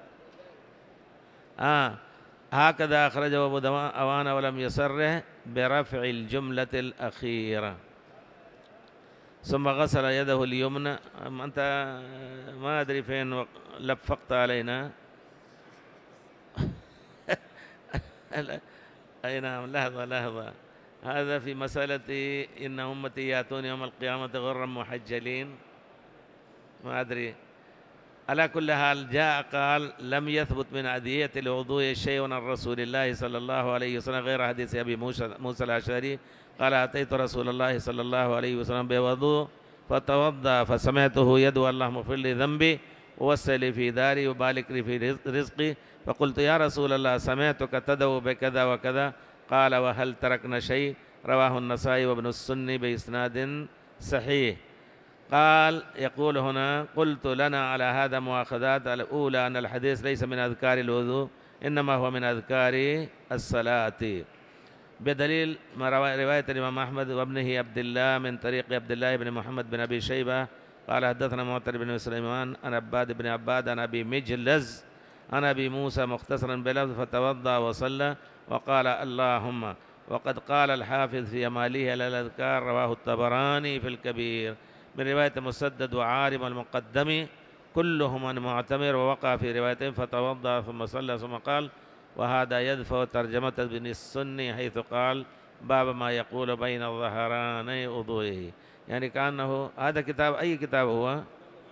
آه هكذا أخرجه أبو أوانا ولم يصره برفع الجملة الأخيرة. ثم غسل يده اليمنى. أنت ما أدري فين لفقت علينا. أي نعم، لحظة لحظة، هذا في مسألة إن أمتي يأتون يوم القيامة غرا محجلين، ما أدري. على كل حال جاء قال لم يثبت من أدعية الوضوء شيء عن رسول الله صلى الله عليه وسلم غير حديث أبي موسى الأشعري قال أتيت رسول الله صلى الله عليه وسلم بوضوء فتوضأ فسمعته يدعو اللهم اغفر لي ذنبي ووسع لي في داري وبارك لي في رزقي، فقلت يا رسول الله سمعتك تدعو بكذا وكذا، قال وهل تركنا شيء؟ رواه النسائي وابن السني بإسناد صحيح. قال يقول هنا قلت لنا على هذا مؤاخذات. الأولى أن الحديث ليس من أذكار الوضوء إنما هو من أذكار الصلاة، بدليل ما رواية الإمام أحمد وابنه عبد الله من طريق عبد الله بن محمد بن أبي شيبة قال حدثنا معتر بن سليمان عن عباد بن عباد عن أبي مجلز عن أبي موسى مختصرا بلفظ فتوضأ وصلى وقال اللهم. وقد قال الحافظ في أماله على الأذكار رواه الطبراني في الكبير من رواية مسدد وعارم المقدم كلهم عن معتمر، ووقع في روايتين فتوضأ ثم صلى ثم قال. وهذا يدفع ترجمة ابن السني حيث قال باب ما يقول بين ظهراني وضوئه، يعني كأنه هذا كتاب أي كتاب هو؟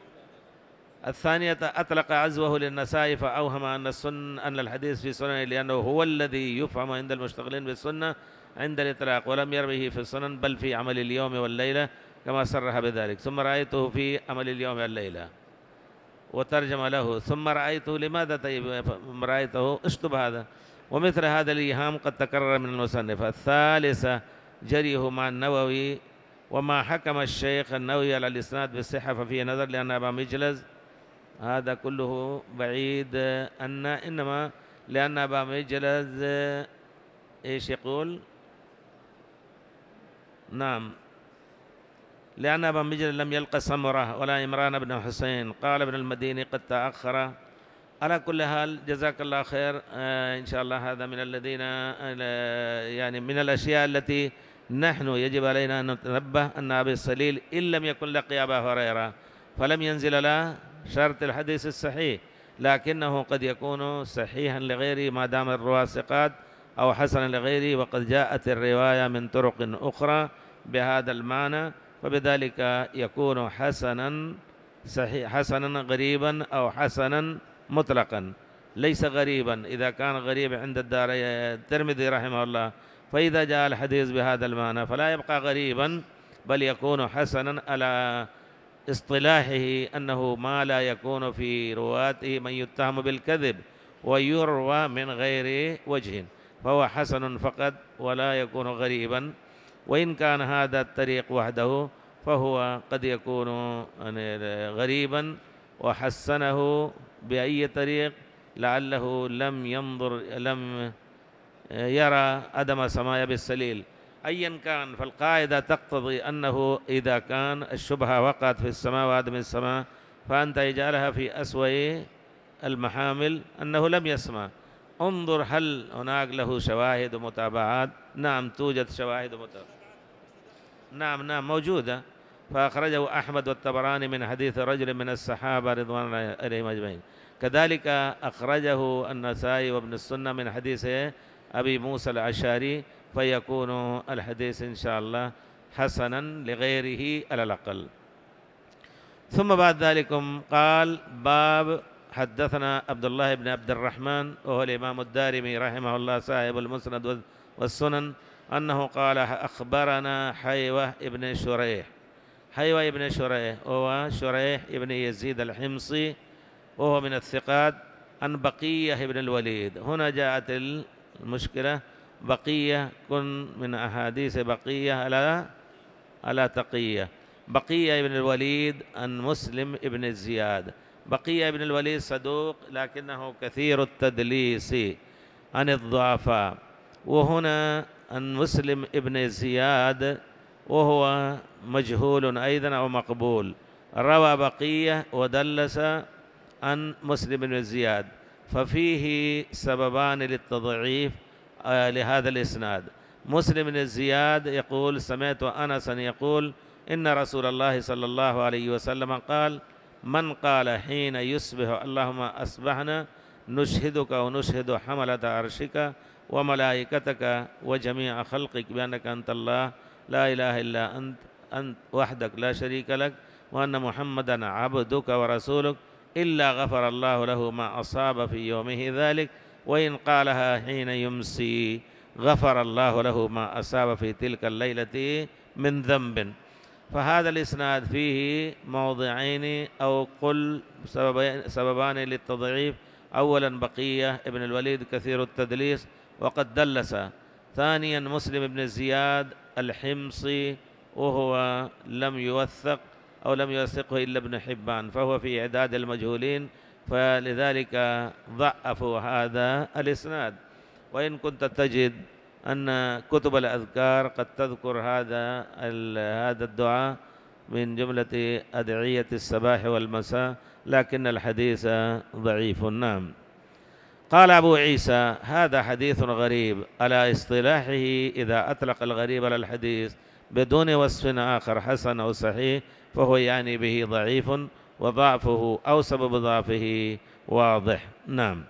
الثانية أطلق عزوه للنسائي فأوهم أن السنة أن الحديث في سنن لأنه هو الذي يفهم عند المشتغلين بالسنة عند الإطلاق، ولم يروه في السنن بل في عمل اليوم والليلة كما صرح بذلك. ثم رأيته في عمل اليوم والليلة وترجم له. ثم رأيته لماذا طيب رأيته اشطب هذا. ومثل هذا الإيهام قد تكرر من المصنف. الثالثة جريه مع النووي، وما حكم الشيخ النووي على الإسناد بالصحة ففيه نظر لأن أبا مجلز هذا كله بعيد أن إنما لأن أبا مجلز إيش يقول؟ نعم، لأن أبا مجلز لم يلقى سمرة ولا إمران بن حسين. قال ابن المديني قد تأخر. على كل حال جزاك الله خير. آه إن شاء الله هذا من الذين آه يعني من الأشياء التي نحن يجب علينا أن نتنبه أن أبي الصليل إن لم يكن لقي أبا هريرة فلم ينزل له شرط الحديث الصحيح، لكنه قد يكون صحيحا لغيره ما دام الرواة ثقات أو حسنا لغيره، وقد جاءت الرواية من طرق أخرى بهذا المعنى، فبذلك يكون حسنا صحيح حسنا غريبا أو حسنا مطلقا، ليس غريبا إذا كان غريب عند الدار الترمذي رحمه الله، فإذا جاء الحديث بهذا المعنى فلا يبقى غريبا بل يكون حسنا على اصطلاحه أنه ما لا يكون في رواته من يتهم بالكذب ويروى من غير وجه، فهو حسن فقط ولا يكون غريبا. وإن كان هذا الطريق وحده فهو قد يكون غريبا وحسنه بأي طريق لعله لم ينظر لم يرى عدم سماع بالسليل. أيا كان فالقاعدة تقتضي أنه إذا كان الشبهة وقعت في السماء وعدم السماء فأنت يجعلها في أسوأ المحامل أنه لم يسمع. انظر هل هناك له شواهد ومتابعات. نعم توجد شواهد ومتابعات، نعم نعم موجودة. فأخرجه أحمد والطبراني من حديث رجل من الصحابة رضوان الله عليهم أجمعين. كذلك أخرجه النسائي وابن السنة من حديث أبي موسى الأشعري، فيكون الحديث إن شاء الله حسنا لغيره على الأقل. ثم بعد ذلك قال باب حدثنا عبد الله بن عبد الرحمن وهو الإمام الدارمي رحمه الله صاحب المسند والسنن أنه قال أخبرنا حيوة ابن شريح. حيوة ابن شريح وهو شريح ابن يزيد الحمصي وهو من الثقات عن بقية بن الوليد. هنا جاءت المشكلة، بقية كن من أحاديث بقية على على تقية. بقية بن الوليد عن مسلم بن زياد. بقية بن الوليد صدوق لكنه كثير التدليس عن الضعفاء. وهنا عن مسلم بن زياد وهو مجهول أيضا أو مقبول. روى بقية ودلس عن مسلم بن زياد، ففيه سببان للتضعيف آه لهذا الإسناد. مسلم بن زياد يقول: سمعت أنسا يقول: إن رسول الله صلى الله عليه وسلم قال: من قال حين يصبح اللهم أصبحنا نشهدك ونشهد حملة عرشك وملائكتك وجميع خلقك بأنك أنت الله لا إله إلا أنت أنت وحدك لا شريك لك وأن محمدا عبدك ورسولك، إلا غفر الله له ما أصاب في يومه ذلك، وإن قالها حين يمسي غفر الله له ما أصاب في تلك الليلة من ذنب. فهذا الإسناد فيه موضعين أو قل سببان للتضعيف: أولا بقية ابن الوليد كثير التدليس وقد دلس، ثانيا مسلم بن زياد الحمصي وهو لم يوثق أو لم يوثقه إلا ابن حبان، فهو في إعداد المجهولين، فلذلك ضعفوا هذا الإسناد. وإن كنت تجد أن كتب الأذكار قد تذكر هذا هذا الدعاء من جملة أدعية الصباح والمساء، لكن الحديث ضعيف. نعم. قال أبو عيسى: هذا حديث غريب على اصطلاحه إذا أطلق الغريب على الحديث بدون وصف آخر حسن أو صحيح فهو يعني به ضعيف، وضعفه أو سبب ضعفه واضح. نعم.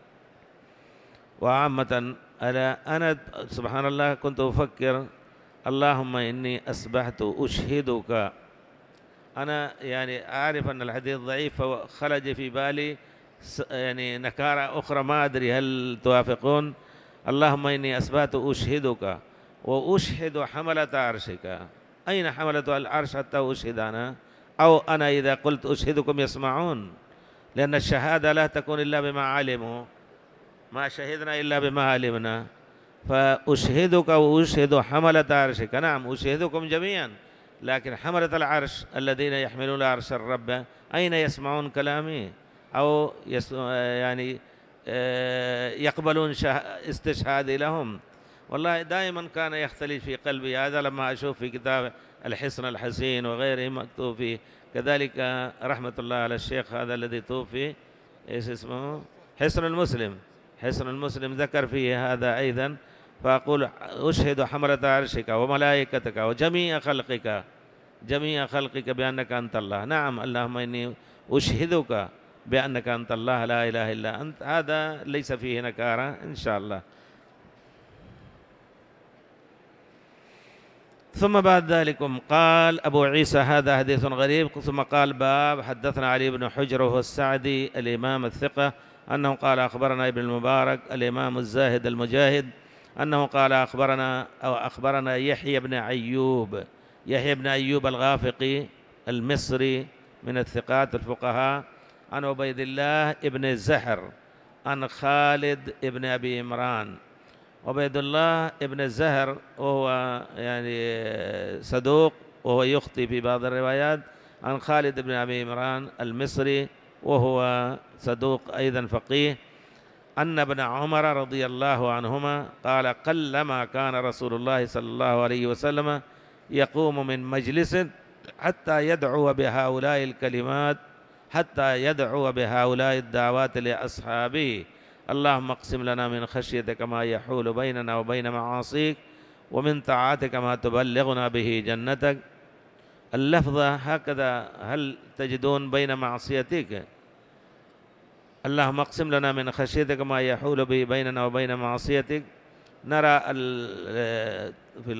وعامة أنا سبحان الله كنت أفكر: اللهم إني أصبحت أشهدك. أنا يعني أعرف أن الحديث ضعيف، فخرج في بالي يعني نكارة أخرى ما أدري هل توافقون. اللهم إني أصبحت أشهدك وأشهد حملة عرشك. أين حملة العرش حتى أشهد أنا؟ أو أنا إذا قلت أشهدكم يسمعون، لأن الشهادة لا تكون إلا بما علموا، ما شهدنا إلا بما علمنا. فأشهدك وأشهد حملة عرشك. نعم أشهدكم جميعا، لكن حملة العرش الذين يحملون عرش الرب أين يسمعون كلامي أو يعني يقبلون استشهادي لهم؟ والله دائما كان يختلف في قلبي هذا لما أشوف في كتاب الحصن الحسين وغيره مكتوب فيه كذلك. رحمة الله على الشيخ هذا الذي توفي، إيش اسمه؟ حصن المسلم. حصن المسلم ذكر فيه هذا أيضا. فأقول: أشهد حملة عرشك وملائكتك وجميع خلقك جميع خلقك بأنك أنت الله. نعم اللهم إني أشهدك بأنك أنت الله لا إله إلا أنت. هذا ليس فيه نكارة إن شاء الله. ثم بعد ذلك قال أبو عيسى: هذا حديث غريب. ثم قال: باب حدثنا علي بن حجر وهو السعدي الإمام الثقة أنه قال أخبرنا ابن المبارك الإمام الزاهد المجاهد أنه قال أخبرنا أو أخبرنا يحيى بن أيوب يحيى بن أيوب الغافقي المصري من الثقات الفقهاء عن عبيد الله ابن الزهر عن خالد ابن أبي عمران. عبيد الله ابن الزهر وهو يعني صدوق وهو يخطئ في بعض الروايات، عن خالد بن أبي عمران المصري وهو صدوق أيضا فقيه، أن ابن عمر رضي الله عنهما قال: قلما كان رسول الله صلى الله عليه وسلم يقوم من مجلس حتى يدعو بهؤلاء الكلمات حتى يدعو بهؤلاء الدعوات لأصحابه: اللهم اقسم لنا من خشيتك ما يحول بيننا وبين معاصيك ومن طاعتك ما تبلغنا به جنتك. اللفظة هكذا هل تجدون بين معصيتك؟ اللهم اقسم لنا من خشيتك ما يحول به بيننا وبين معصيتك. نرى في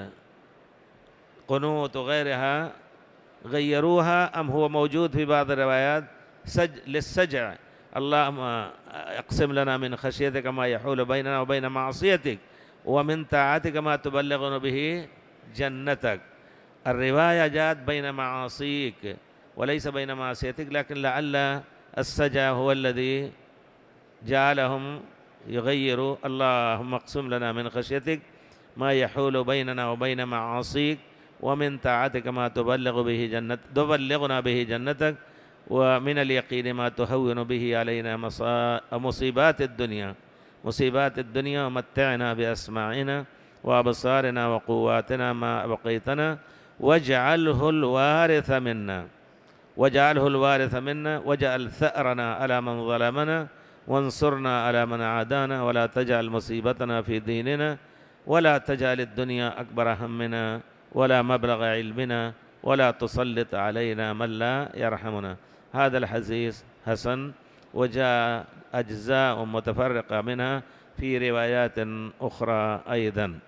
القنوت وغيرها غيروها أم هو موجود في بعض الروايات سج للسجع: اللهم اقسم لنا من خشيتك ما يحول بيننا وبين معصيتك ومن طاعتك ما تبلغنا به جنتك. الرواية جاءت بين معاصيك وليس بين معصيتك، لكن لعل السجع هو الذي جعلهم يغيروا. اللهم اقسم لنا من خشيتك ما يحول بيننا وبين معاصيك، ومن طاعتك ما تبلغ به جنت تبلغنا به جنتك، ومن اليقين ما تهون به علينا مصيبات الدنيا مصيبات الدنيا ومتعنا بأسماعنا وأبصارنا وقواتنا ما أبقيتنا، واجعله الوارث منا واجعله الوارث منا واجعل ثأرنا على من ظلمنا، وانصرنا على من عادانا، ولا تجعل مصيبتنا في ديننا، ولا تجعل الدنيا أكبر همنا ولا مبلغ علمنا، ولا تسلط علينا من لا يرحمنا. هذا الحديث حسن، وجاء أجزاء متفرقة منها في روايات أخرى أيضا.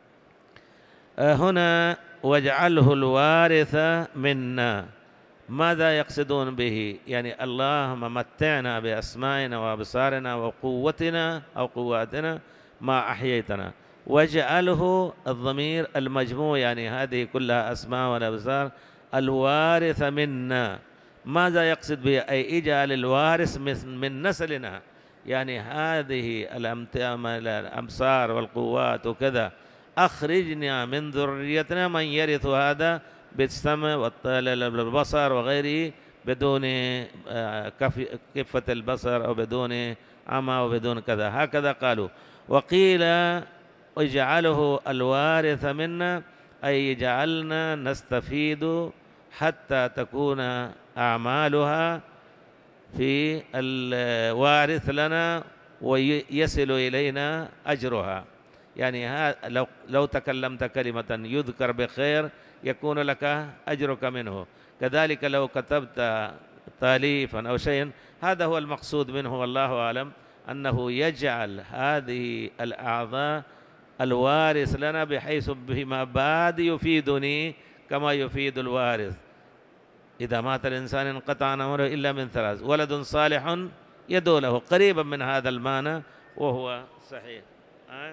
هنا واجعله الوارث منا، ماذا يقصدون به؟ يعني اللهم متعنا بأسمائنا وأبصارنا وقوتنا أو قواتنا ما أحييتنا، واجعله الضمير المجموع، يعني هذه كلها أسماء والأبصار، الوارث منا. ماذا يقصد به؟ أي اجعل الوارث من نسلنا، يعني هذه الأمصار والقوات وكذا، أخرجنا من ذريتنا من يرث هذا بالسمع والبصر وغيره بدون كفة البصر أو بدون عمى وبدون كذا، هكذا قالوا. وقيل اجعله الوارث منا، أي جعلنا نستفيد حتى تكون أعمالها في الوارث لنا ويصل إلينا أجرها. يعني لو لو تكلمت كلمة يذكر بخير يكون لك أجرك منه، كذلك لو كتبت تاليفا أو شيئا، هذا هو المقصود منه والله أعلم، أنه يجعل هذه الأعضاء الوارث لنا بحيث بما بعد يفيدني كما يفيد الوارث. إذا مات الإنسان انقطع أمره إلا من ثلاث: ولد صالح يدعو له، قريبا من هذا المعنى وهو صحيح. أه؟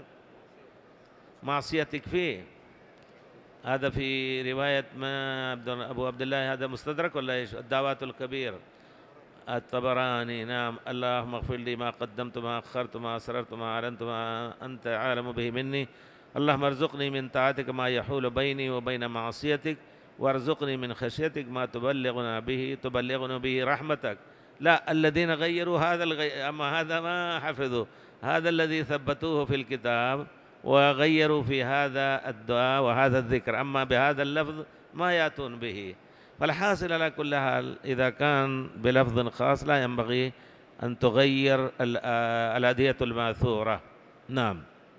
معصيتك فيه، هذا في رواية ما أبو عبد الله، هذا مستدرك ولا إيش؟ الدعوات الكبير الطبراني. نعم. اللهم اغفر لي ما قدمت ما أخرت ما أسررت ما أعلنت ما أنت عالم به مني، اللهم ارزقني من طاعتك ما يحول بيني وبين معصيتك، وارزقني من خشيتك ما تبلغنا به تبلغنا به رحمتك. لا، الذين غيروا هذا الغي... أما هذا ما حفظوا، هذا الذي ثبتوه في الكتاب وغيروا في هذا الدعاء وهذا الذكر، أما بهذا اللفظ ما يأتون به. فالحاصل على كل حال إذا كان بلفظ خاص لا ينبغي أن تغير الأدعية الماثورة. نعم.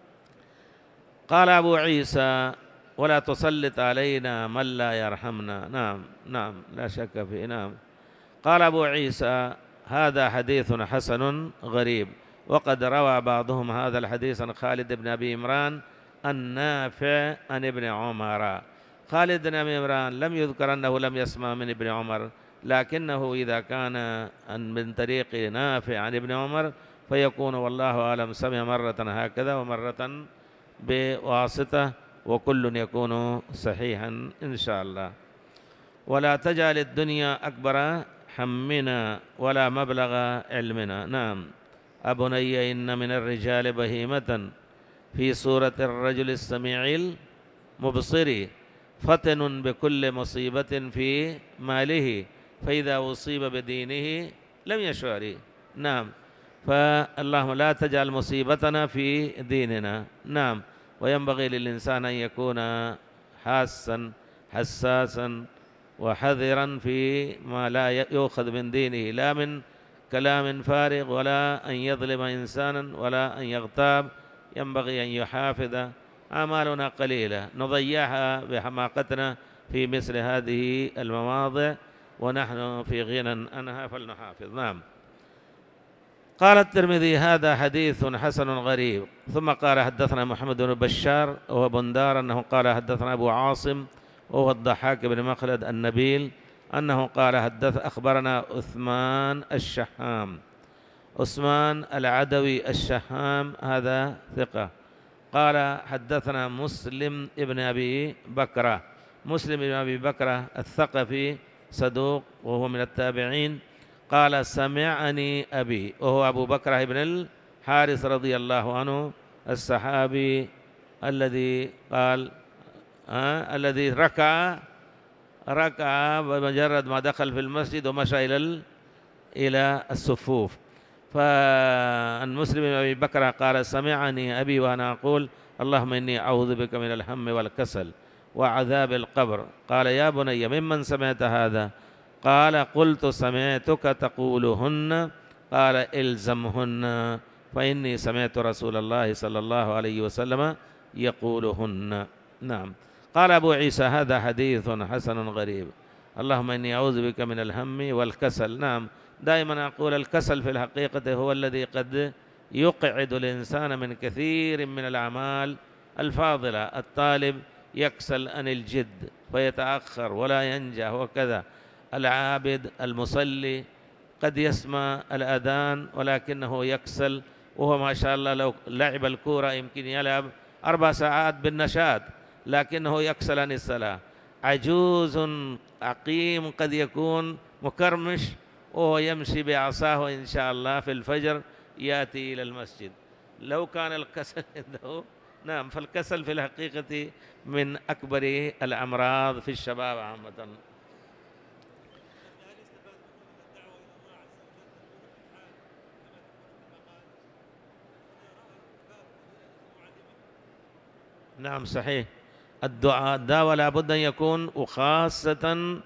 قال أبو عيسى: ولا تسلط علينا من لا يرحمنا. نعم نعم لا شك فيه. نعم. قال أبو عيسى: هذا حديث حسن غريب، وقد روى بعضهم هذا الحديث عن خالد بن أبي عمران النافع عن ابن عمر. خالد بن أبي عمران لم يذكر أنه لم يسمع من ابن عمر، لكنه إذا كان من طريق نافع عن ابن عمر فيكون والله أعلم سمع مرة هكذا ومرة بواسطة، وكل يكون صحيحا إن شاء الله. ولا تجعل الدنيا أكبر همنا ولا مبلغ علمنا. نعم. أبني إن من الرجال بهيمة في صورة الرجل السميع المبصر، فتن بكل مصيبة في ماله، فإذا أصيب بدينه لم يشعر. نعم. فاللهم لا تجعل مصيبتنا في ديننا. نعم. وينبغي للإنسان أن يكون حاسا حساسا وحذرا في ما لا يؤخذ من دينه، لا من كلام فارغ، ولا أن يظلم إنسانا، ولا أن يغتاب. ينبغي أن يحافظ. أعمالنا قليلة نضيعها بحماقتنا في مثل هذه المواضع، ونحن في غنى عنها فلنحافظ. نعم. قال الترمذي: هذا حديث حسن غريب. ثم قال: حدثنا محمد بن بشار وهو بندار أنه قال حدثنا أبو عاصم وهو الضحاك بن مخلد النبيل أنه قال حدث أخبرنا عثمان الشحام، عثمان العدوي الشحام هذا ثقة. قال حدثنا مسلم ابن أبي بكرة، مسلم ابن أبي بكرة الثقفي صدوق وهو من التابعين. قال سمعني أبي، وهو أبو بكر بن الحارث رضي الله عنه الصحابي الذي قال آه الذي ركع ركع بمجرد ما دخل في المسجد ومشى إلى إلى الصفوف. فعن مسلم بن أبي بكر قال سمعني أبي وأنا أقول اللهم إني أعوذ بك من الهم والكسل وعذاب القبر. قال يا بني ممن سمعت هذا؟ قال قلت سمعتك تقولهن. قال إلزمهن فإني سمعت رسول الله صلى الله عليه وسلم يقولهن. نعم. قال أبو عيسى هذا حديث حسن غريب. اللهم إني أعوذ بك من الهم والكسل. نعم، دائما أقول الكسل في الحقيقة هو الذي قد يقعد الإنسان من كثير من الأعمال الفاضلة. الطالب يكسل عن الجد فيتأخر ولا ينجح وكذا. العابد المصلي قد يسمع الأذان ولكنه يكسل، وهو ما شاء الله لو لعب الكورة يمكن يلعب أربع ساعات بالنشاط لكنه يكسل عن الصلاة. عجوز عقيم قد يكون مكرمش وهو يمشي بعصاه إن شاء الله في الفجر يأتي إلى المسجد لو كان الكسل عنده. نعم، فالكسل في الحقيقة من أكبر الأمراض في الشباب عامة. نعم صحيح، الدعاء الدعوة ولا بد أن يكون، وخاصة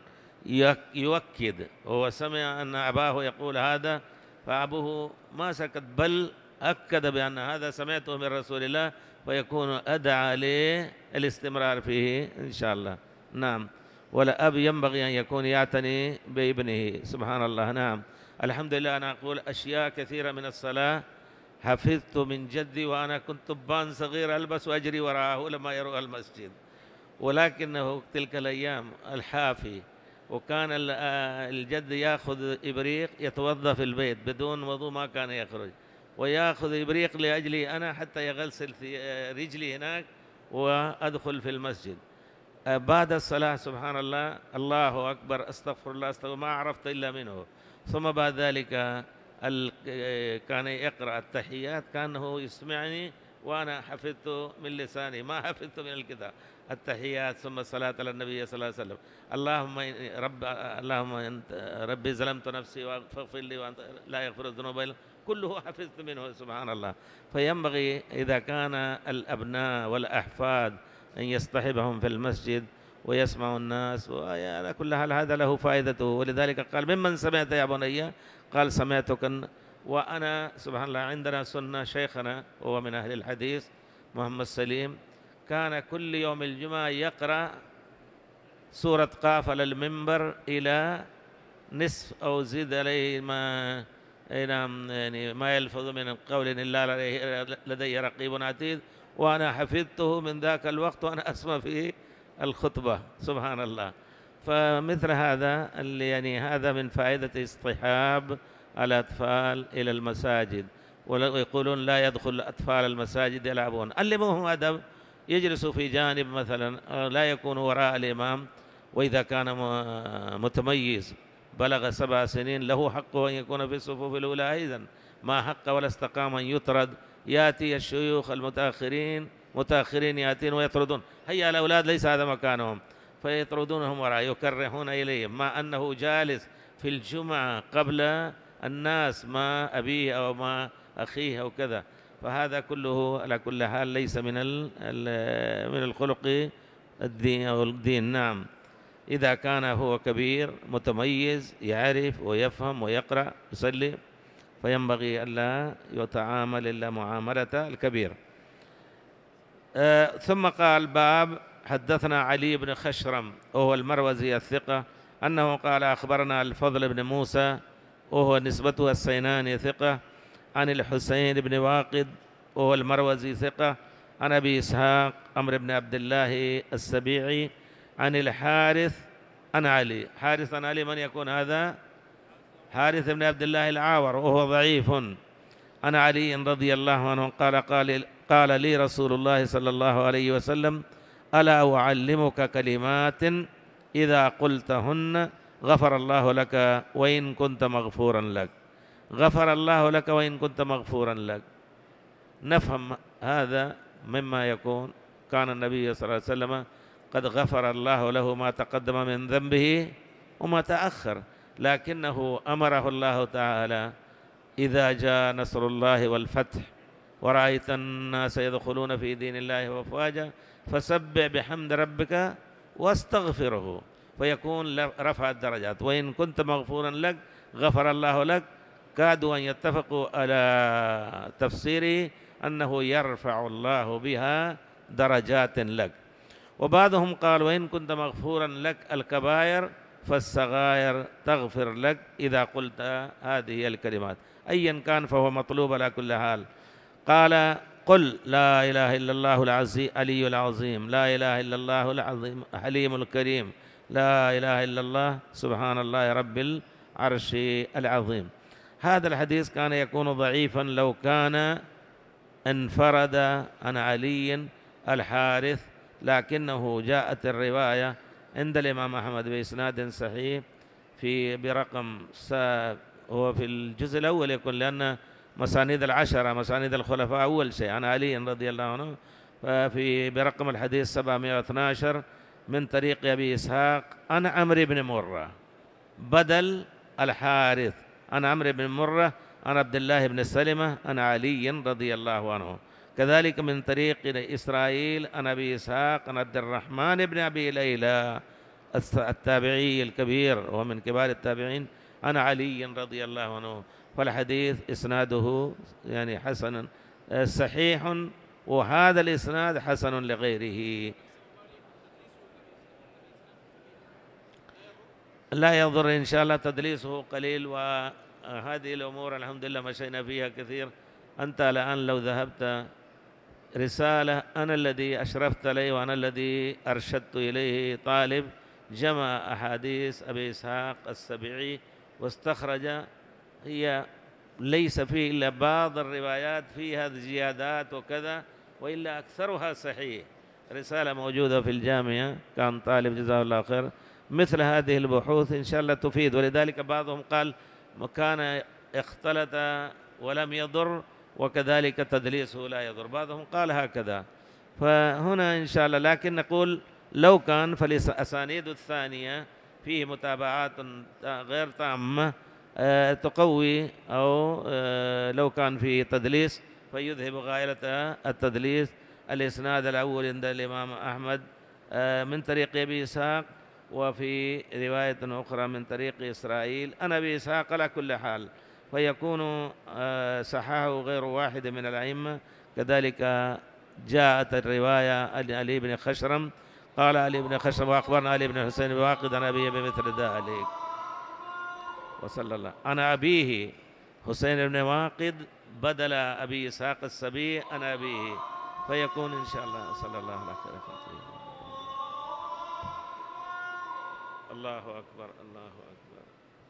يؤكد. هو سمع أن أباه يقول هذا فأبوه ما سكت بل أكد بأن هذا سمعته من رسول الله، فيكون أدعى للاستمرار فيه إن شاء الله. نعم، ولا أب ينبغي أن يكون يعتني بابنه. سبحان الله. نعم، الحمد لله. أنا أقول أشياء كثيرة من الصلاة حفظت من جدي وأنا كنت طبان صغير ألبس وأجري وراءه لما يروح المسجد، ولكنه تلك الأيام الحافي، وكان الجد يأخذ إبريق يتوضأ في البيت بدون وضوء، ما كان يخرج، ويأخذ إبريق لأجلي أنا حتى يغسل رجلي هناك وأدخل في المسجد بعد الصلاة. سبحان الله، الله أكبر، أستغفر الله، أستغفر ما عرفت إلا منه. ثم بعد ذلك كان يقرأ التحيات كأنه يسمعني وأنا حفظت من لساني ما حفظت من الكتاب. التحيات ثم الصلاة على النبي صلى الله عليه وسلم. اللهم رب اللهم أنت ربي ظلمت نفسي واغفر لي وأنت لا يغفر الذنوب إلا كله حفظت منه. سبحان الله. فينبغي إذا كان الأبناء والأحفاد أن يصطحبهم في المسجد ويسمع الناس، وعلى كل حال هذا له فائدته. ولذلك قال ممن سمعت يا بني؟ قال سمعتك. وأنا سبحان الله عندنا سنة، شيخنا وهو من أهل الحديث محمد سليم كان كل يوم الجمعة يقرأ سورة قاف على المنبر إلى نصف أو زيد عليه ما يعني ما يلفظ من قول إلا لدي رقيب عتيد، وأنا حفظته من ذاك الوقت وأنا أسمع فيه الخطبة. سبحان الله. فمثل هذا اللي يعني هذا من فائدة اصطحاب الأطفال إلى المساجد. ويقولون لا يدخل الأطفال المساجد يلعبون، علموهم أدب، يجلسوا في جانب مثلا، لا يكون وراء الإمام. وإذا كان متميز بلغ سبع سنين له حق أن يكون في الصفوف الأولى أيضا، ما حق ولا استقام أن يطرد. يأتي الشيوخ المتأخرين متأخرين يأتين ويطردون، هيا الأولاد ليس هذا مكانهم، فيطردونهم وراء يكرهون إليهم، مع أنه جالس في الجمعة قبل الناس مع أبيه أو مع أخيه أو كذا. فهذا كله على كل حال ليس من من الخلق الدين أو الدين. نعم، إذا كان هو كبير متميز يعرف ويفهم ويقرأ يصلي فينبغي ألا يتعامل إلا معاملة الكبير. آه ثم قال باب حدثنا علي بن خشرم وهو المروزي الثقة أنه قال أخبرنا الفضل بن موسى وهو نسبته السيناني ثقة، عن الحسين بن واقد وهو المروزي ثقة، عن أبي إسحاق عمرو بن عبد الله السبيعي، عن الحارث عن علي. حارث عن علي من يكون هذا؟ حارث بن عبد الله العاور وهو ضعيف. عن علي رضي الله عنه قال قال قال لي رسول الله صلى الله عليه وسلم ألا أعلمك كلمات إذا قلتهن غفر الله لك وإن كنت مغفورا لك، غفر الله لك وإن كنت مغفورا لك. نفهم هذا مما يكون كان النبي صلى الله عليه وسلم قد غفر الله له ما تقدم من ذنبه وما تأخر، لكنه أمره الله تعالى إذا جاء نصر الله والفتح ورأيت الناس يدخلون في دين الله أفواجا فسبح بحمد ربك واستغفره، فيكون رفع الدرجات. وإن كنت مغفورا لك غفر الله لك، كادوا أن يتفقوا على تفسيره أنه يرفع الله بها درجات لك. وبعضهم قال وإن كنت مغفورا لك الكبائر فالصغائر تغفر لك إذا قلت هذه الكلمات. أيا كان فهو مطلوب على كل حال. قال قل لا إله إلا الله العلي العظيم، لا إله إلا الله العظيم حليم الكريم، لا إله إلا الله سبحان الله رب العرش العظيم. هذا الحديث كان يكون ضعيفا لو كان انفرد عن علي الحارث، لكنه جاءت الرواية عند الإمام أحمد بإسناد صحيح في برقم هو في الجزء الأول يكون، لأن مسانيد العشرة مسانيد الخلفاء أول شيء عن علي رضي الله عنه، ففي برقم الحديث سبعمائة واثني عشر من طريق أبي إسحاق عن عمرو بن مرة بدل الحارث، عن عمرو بن مرة عن عبد الله بن سلمة عن علي رضي الله عنه. كذلك من طريق إسرائيل عن أبي إسحاق عن عبد الرحمن بن أبي ليلى التابعي الكبير ومن كبار التابعين عن علي رضي الله عنه. فالحديث إسناده يعني حسن صحيح، وهذا الإسناد حسن لغيره. لا يضر إن شاء الله تدليسه قليل، وهذه الأمور الحمد لله مشينا فيها كثير. أنت الآن لو ذهبت رسالة أنا الذي أشرفت عليه وأنا الذي أرشدت إليه طالب، جمع أحاديث أبي إسحاق السبيعي واستخرج، هي ليس فيه إلا بعض الروايات فيها زيادات وكذا، وإلا أكثرها صحيح. رسالة موجودة في الجامعة، كان طالب جزاه الله خير. مثل هذه البحوث إن شاء الله تفيد، ولذلك بعضهم قال كان اختلط ولم يضر، وكذلك تدليسه لا يضر، بعضهم قال هكذا. فهنا إن شاء الله، لكن نقول لو كان فالأسانيد الثانية فيه متابعات غير تامة تقوي، أو لو كان في تدليس فيذهب غاية التدليس. الإسناد الأول عند الإمام أحمد من طريق أبي إسحاق، وفي رواية أخرى من طريق إسرائيل أنا أبي إسحاق على كل حال، فيكون صححه غير واحد من الأئمة. كذلك جاءت الرواية عن علي بن خشرم قال علي بن خشرم وأخبرنا علي بن حسين واقد عن أبيه بمثل ذلك. وصلى الله عن أبيه حسين بن واقد بدل أبي إسحاق السبي عن أبيه، فيكون إن شاء الله. صلى الله على خير خلقه. الله أكبر الله أكبر.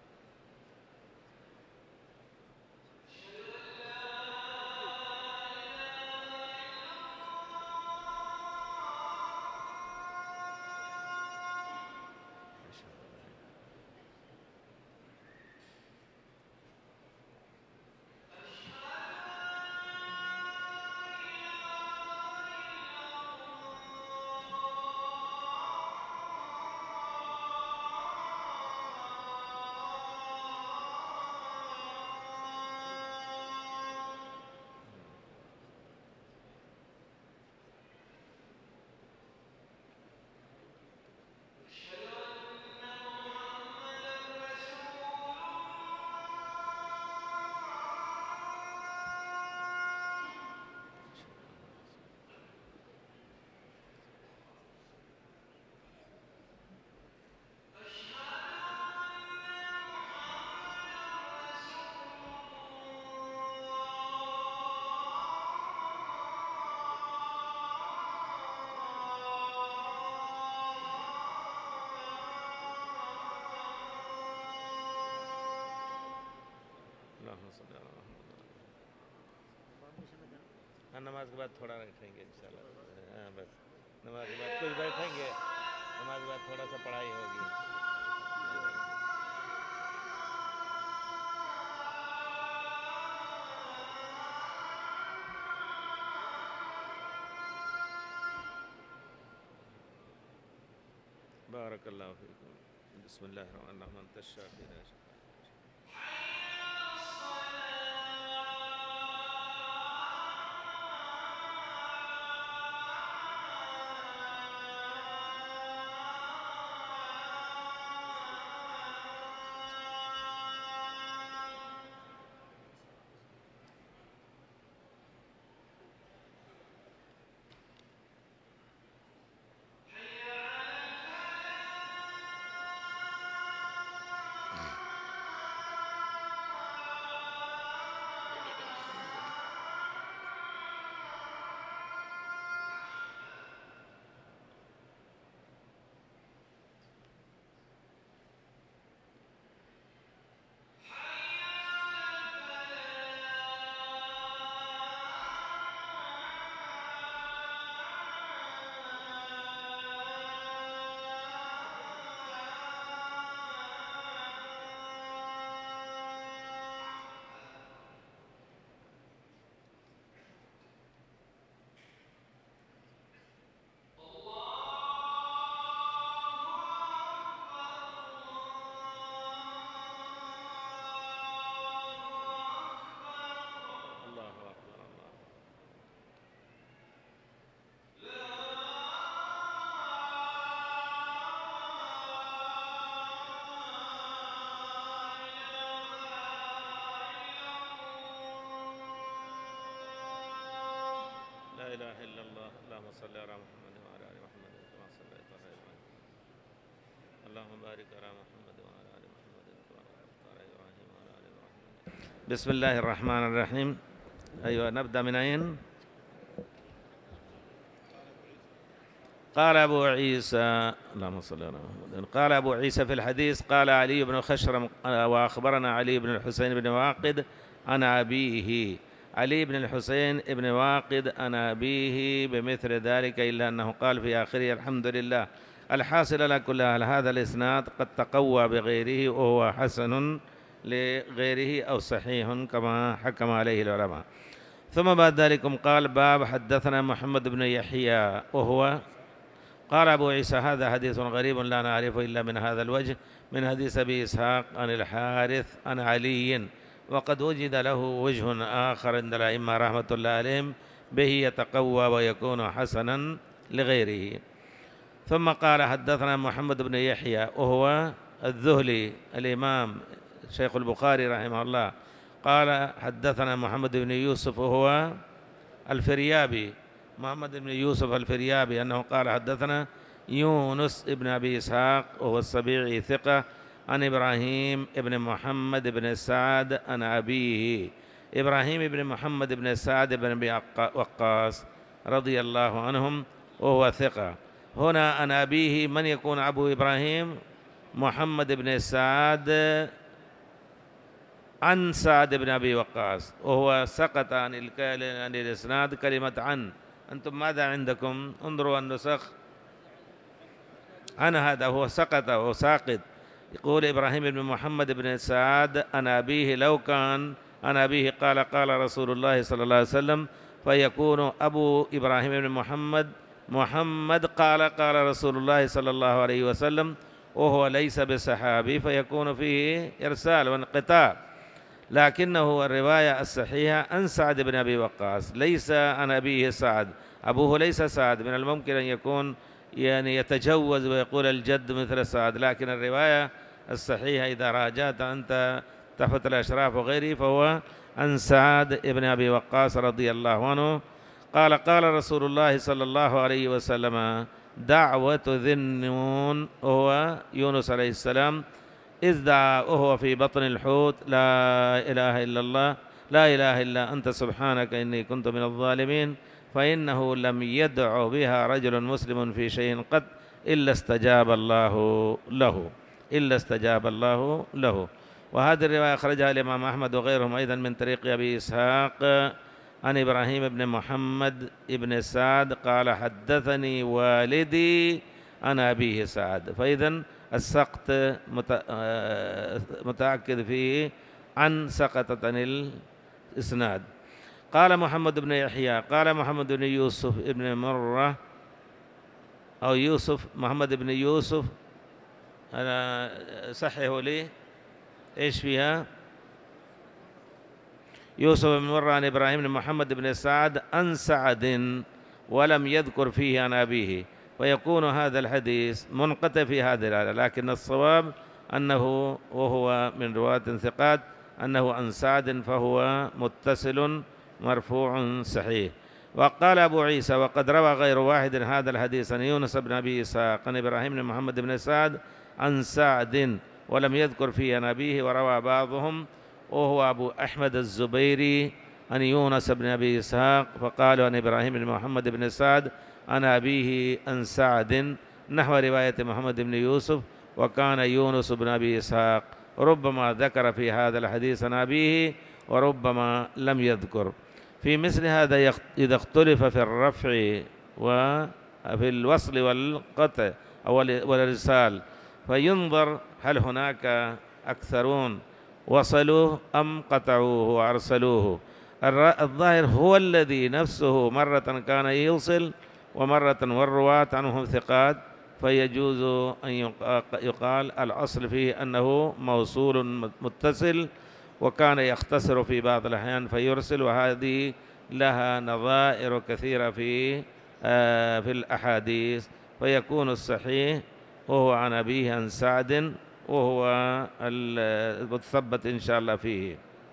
नमाज के बाद थोड़ा बैठेंगे इंशाल्लाह। हाँ बस नमाज के बाद कुछ बैठेंगे, नमाज के बाद थोड़ा सा पढ़ाई होगी। بارك الله فيكم. بسم الله الرحمن الرحيم. أنت الشافي لا شفاء. لا إله إلا الله. اللهم صل على محمد وعلى آل محمد كما صليت على إبراهيم. اللهم بارك على محمد وعلى آل محمد كما باركت على إبراهيم وعلى آل إبراهيم. بسم الله الرحمن الرحيم. أيوة، نبدأ من أين؟ قال أبو عيسى اللهم صل على محمد. قال أبو عيسى في الحديث قال علي بن خشرم وأخبرنا علي بن الحسين بن واقد عن أبيه. علي بن الحسين بن واقد عن أبيه بمثل ذلك، إلا أنه قال في آخره الحمد لله. الحاصل على كل حال هذا الإسناد قد تقوى بغيره وهو حسن لغيره أو صحيح كما حكم عليه العلماء. ثم بعد ذلك قال باب حدثنا محمد بن يحيى وهو قال أبو عيسى هذا حديث غريب لا نعرفه إلا من هذا الوجه، من حديث أبي إسحاق عن الحارث عن علي، وقد وجد له وجه آخر عند الأئمة رحمة الله عليهم به يتقوى ويكون حسنا لغيره. ثم قال حدثنا محمد بن يحيى وهو الذهلي الإمام شيخ البخاري رحمه الله. قال حدثنا محمد بن يوسف وهو الفريابي، محمد بن يوسف الفريابي، أنه قال حدثنا يونس بن أبي إسحاق وهو السبيعي ثقة عن إبراهيم بن محمد بن سعد عن أبيه، إبراهيم بن محمد بن سعد بن أبي وقاص رضي الله عنهم وهو ثقة. هنا عن أبيه من يكون أبو إبراهيم؟ محمد بن سعد عن سعد بن أبي وقاص، وهو سقط عن عن الإسناد كلمة عن. أنتم ماذا عندكم؟ انظروا النسخ. عن هذا هو سقط وهو ساقط. يقول إبراهيم بن محمد بن سعد عن أبيه، لو كان عن أبيه قال قال رسول الله صلى الله عليه وسلم فيكون أبو إبراهيم بن محمد محمد قال قال رسول الله صلى الله عليه وسلم، وهو ليس بصحابي فيكون فيه إرسال وانقطاع. لكنه الرواية الصحيحة عن سعد بن أبي وقاص، ليس عن أبيه سعد، أبوه ليس سعد. من الممكن أن يكون يعني يتجوز ويقول الجد مثل سعد، لكن الرواية الصحيحة إذا راجعت أنت تحت الأشراف وغيره فهو عن سعد بن أبي وقاص رضي الله عنه. قال قال رسول الله صلى الله عليه وسلم دعوة ذي النون، وهو يونس عليه السلام، إذ دعا وهو في بطن الحوت لا إله إلا الله لا إله إلا أنت سبحانك إني كنت من الظالمين، فإنه لم يدع بها رجل مسلم في شيء قط إلا استجاب الله له إلا استجاب الله له. وهذه الرواية أخرجها الإمام أحمد وغيرهم أيضا من طريق أبي إسحاق عن إبراهيم بن محمد بن سعد قال حدثني والدي عن أبيه سعد. فإذا السقط متأكد فيه عن سقطت عن الإسناد. قال محمد بن يحيى قال محمد بن يوسف بن مرة أو يوسف محمد بن يوسف أنا صححوا لي إيش فيها؟ يوسف بن مرة عن إبراهيم بن محمد بن سعد عن سعد ولم يذكر فيه عن أبيه، ويكون هذا الحديث منقطع في هذه الآية، لكن الصواب أنه وهو من رواة ثقات أنه عن سعد، فهو متصل مرفوع صحيح. وقال أبو عيسى: وقد روى غير واحد هذا الحديث عن يونس بن أبي إسحاق عن إبراهيم بن محمد بن سعد عن سعد ولم يذكر فيه عن أبيه، وروى بعضهم وهو أبو أحمد الزبيري عن يونس بن أبي إسحاق فقالوا عن إبراهيم بن محمد بن سعد عن أبيه عن سعد نحو رواية محمد بن يوسف. وكان يونس بن أبي إسحاق ربما ذكر في هذا الحديث عن أبيه وربما لم يذكر. في مثل هذا إذا اختلف في الرفع وفي الوصل والقطع أو والإرسال فينظر هل هناك أكثرون وصلوه أم قطعوه وأرسلوه. الظاهر هو الذي نفسه مرة كان يوصل ومرة والرواة عنهم ثقات، فيجوز أن يقال الأصل فيه أنه موصول متصل، وكان يختصر في بعض الأحيان فيرسل، وهذه لها نظائر كثيرة في في الأحاديث، فيكون الصحيح وهو عن أبيه عن سعد وهو المتثبت إن شاء الله فيه.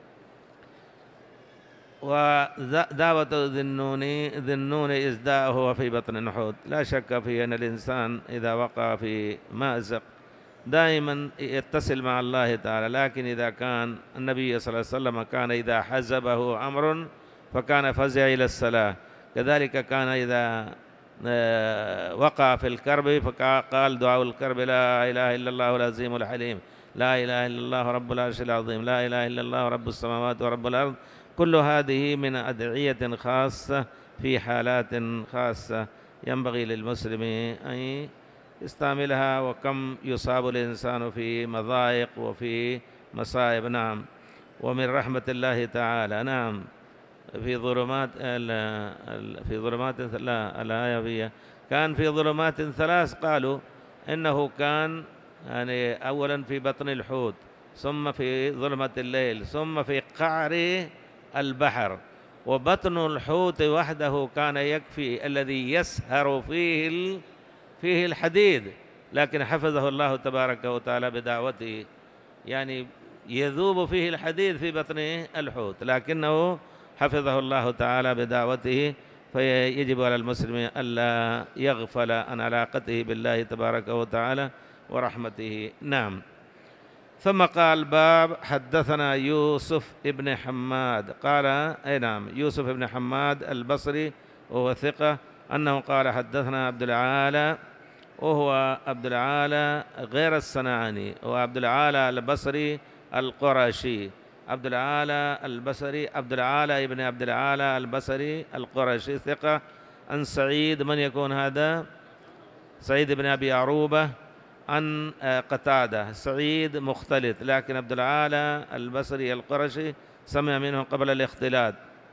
ودعوة ذي النون ذي النون إزداءه في بطن الحوت، لا شك في أن الإنسان إذا وقع في مأزق دائما يتصل مع الله تعالى، لكن إذا كان النبي صلى الله عليه وسلم كان إذا حزبه أمر فكان فزع إلى الصلاة، كذلك كان إذا وقع في الكرب فقال دعاء الكرب: لا إله إلا الله العظيم الحليم، لا إله إلا الله رب العرش العظيم، لا إله إلا الله رب السماوات ورب الأرض. كل هذه من أدعية خاصة في حالات خاصة ينبغي للمسلم أن يستعملها، وكم يصاب الإنسان في مضايق وفي مصائب. نعم. ومن رحمة الله تعالى نعم في ظلمات في ظلمات لا الآية فيها كان في ظلمات ثلاث، قالوا إنه كان يعني أولا في بطن الحوت، ثم في ظلمة الليل، ثم في قعر البحر. وبطن الحوت وحده كان يكفي الذي يسهر فيه فيه الحديد، لكن حفظه الله تبارك وتعالى بدعوته، يعني يذوب فيه الحديد في بطن الحوت، لكنه حفظه الله تعالى بدعوته. فيجب على المسلم ألا يغفل عن علاقته بالله تبارك وتعالى ورحمته. نعم. ثم قال: باب حدثنا يوسف ابن حماد قال أي نعم يوسف ابن حماد البصري وهو ثقة، أنه قال: حدثنا عبد العالى وهو عبد العالى غير الصنعاني، وهو عبد العالى البصري القرشي. عبد العالى البصري عبد العالى ابن عبد العالى البصري القرشي ثقة. عن سعيد، من يكون هذا؟ سعيد بن أبي عروبة. عن قتادة. سعيد مختلط، لكن عبد العالى البصري القرشي سمع منه قبل الاختلاط.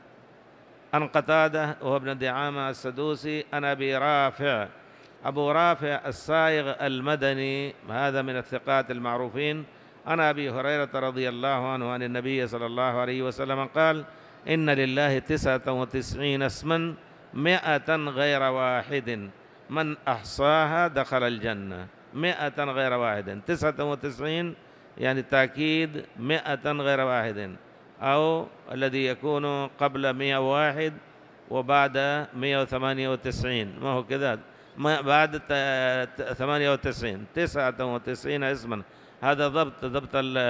عن قتادة وهو ابن دعامة السدوسي. عن أبي رافع، أبو رافع الصائغ المدني، هذا من الثقات المعروفين. عن أبي هريرة رضي الله عنه عن النبي صلى الله عليه وسلم قال: إن لله تسعة وتسعين اسما مئة غير واحد، من أحصاها دخل الجنة. مئة غير واحد، تسعة وتسعين يعني تأكيد مئة غير واحد، أو الذي يكون قبل مئة وواحد وبعد مئة وثمانية وتسعين، ما هو كذا، بعد ثمانية وتسعين، تسعة وتسعين اسما. هذا ضبط ضبط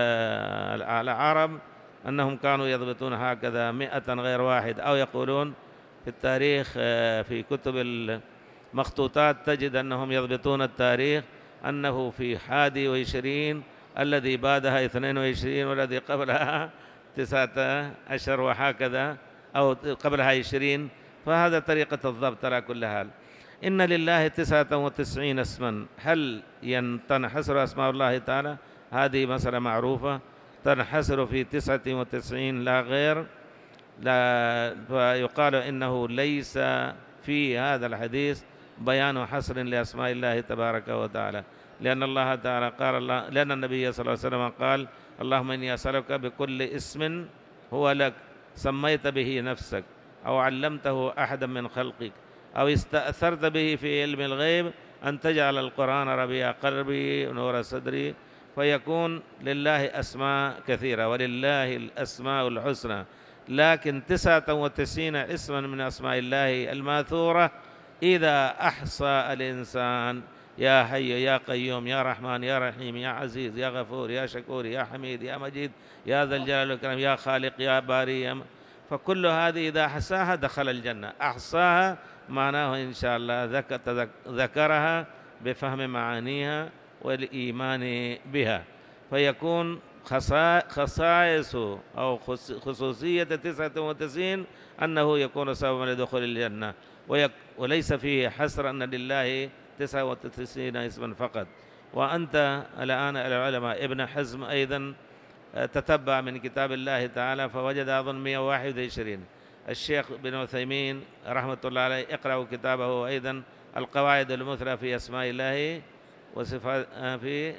العرب، أنهم كانوا يضبطون هكذا مئة غير واحد، أو يقولون في التاريخ في كتب المخطوطات تجد أنهم يضبطون التاريخ أنه في حادي وعشرين، الذي بعدها اثنين وعشرين، والذي قبلها تسعة عشر وهكذا، أو قبلها عشرين. فهذا طريقة الضبط على كل حال. إن لله تسعة وتسعين اسما، هل تنحصر أسماء الله تعالى؟ هذه مسألة معروفة، تنحصر في تسعة وتسعين لا غير. لا، فيقال إنه ليس في هذا الحديث بيان حصر لأسماء الله تبارك وتعالى، لأن الله تعالى قال الله لأن النبي صلى الله عليه وسلم قال اللهم إني أسألك بكل اسم هو لك سميت به نفسك أو علمته أحدا من خلقك أو استأثرت به في علم الغيب أن تجعل القرآن ربيع قلبي ونور صدري. فيكون لله أسماء كثيرة ولله الأسماء الحسنى، لكن تسعة وتسعين اسما من أسماء الله الماثورة إذا أحصى الإنسان يا حي يا قيوم يا رحمن يا رحيم يا عزيز يا غفور يا شكور يا حميد يا مجيد يا ذا الجلال والإكرام يا خالق يا باري يا م... فكل هذه إذا حصاها دخل الجنة. أحصاها معناه إن شاء الله ذكرها بفهم معانيها والإيمان بها، فيكون خصائص أو خصوصية تسعة وتسعين أنه يكون سببا لدخول الجنة، وليس فيه حصر أن لله تسعة وتسعين اسما فقط. وأنت الآن العلماء ابن حزم أيضا تتبع من كتاب الله تعالى فوجد أظن مئة وواحد وعشرين. الشيخ بن عثيمين رحمة الله عليه اقرأوا كتابه أيضا القواعد المثلى في أسماء الله وصفات، في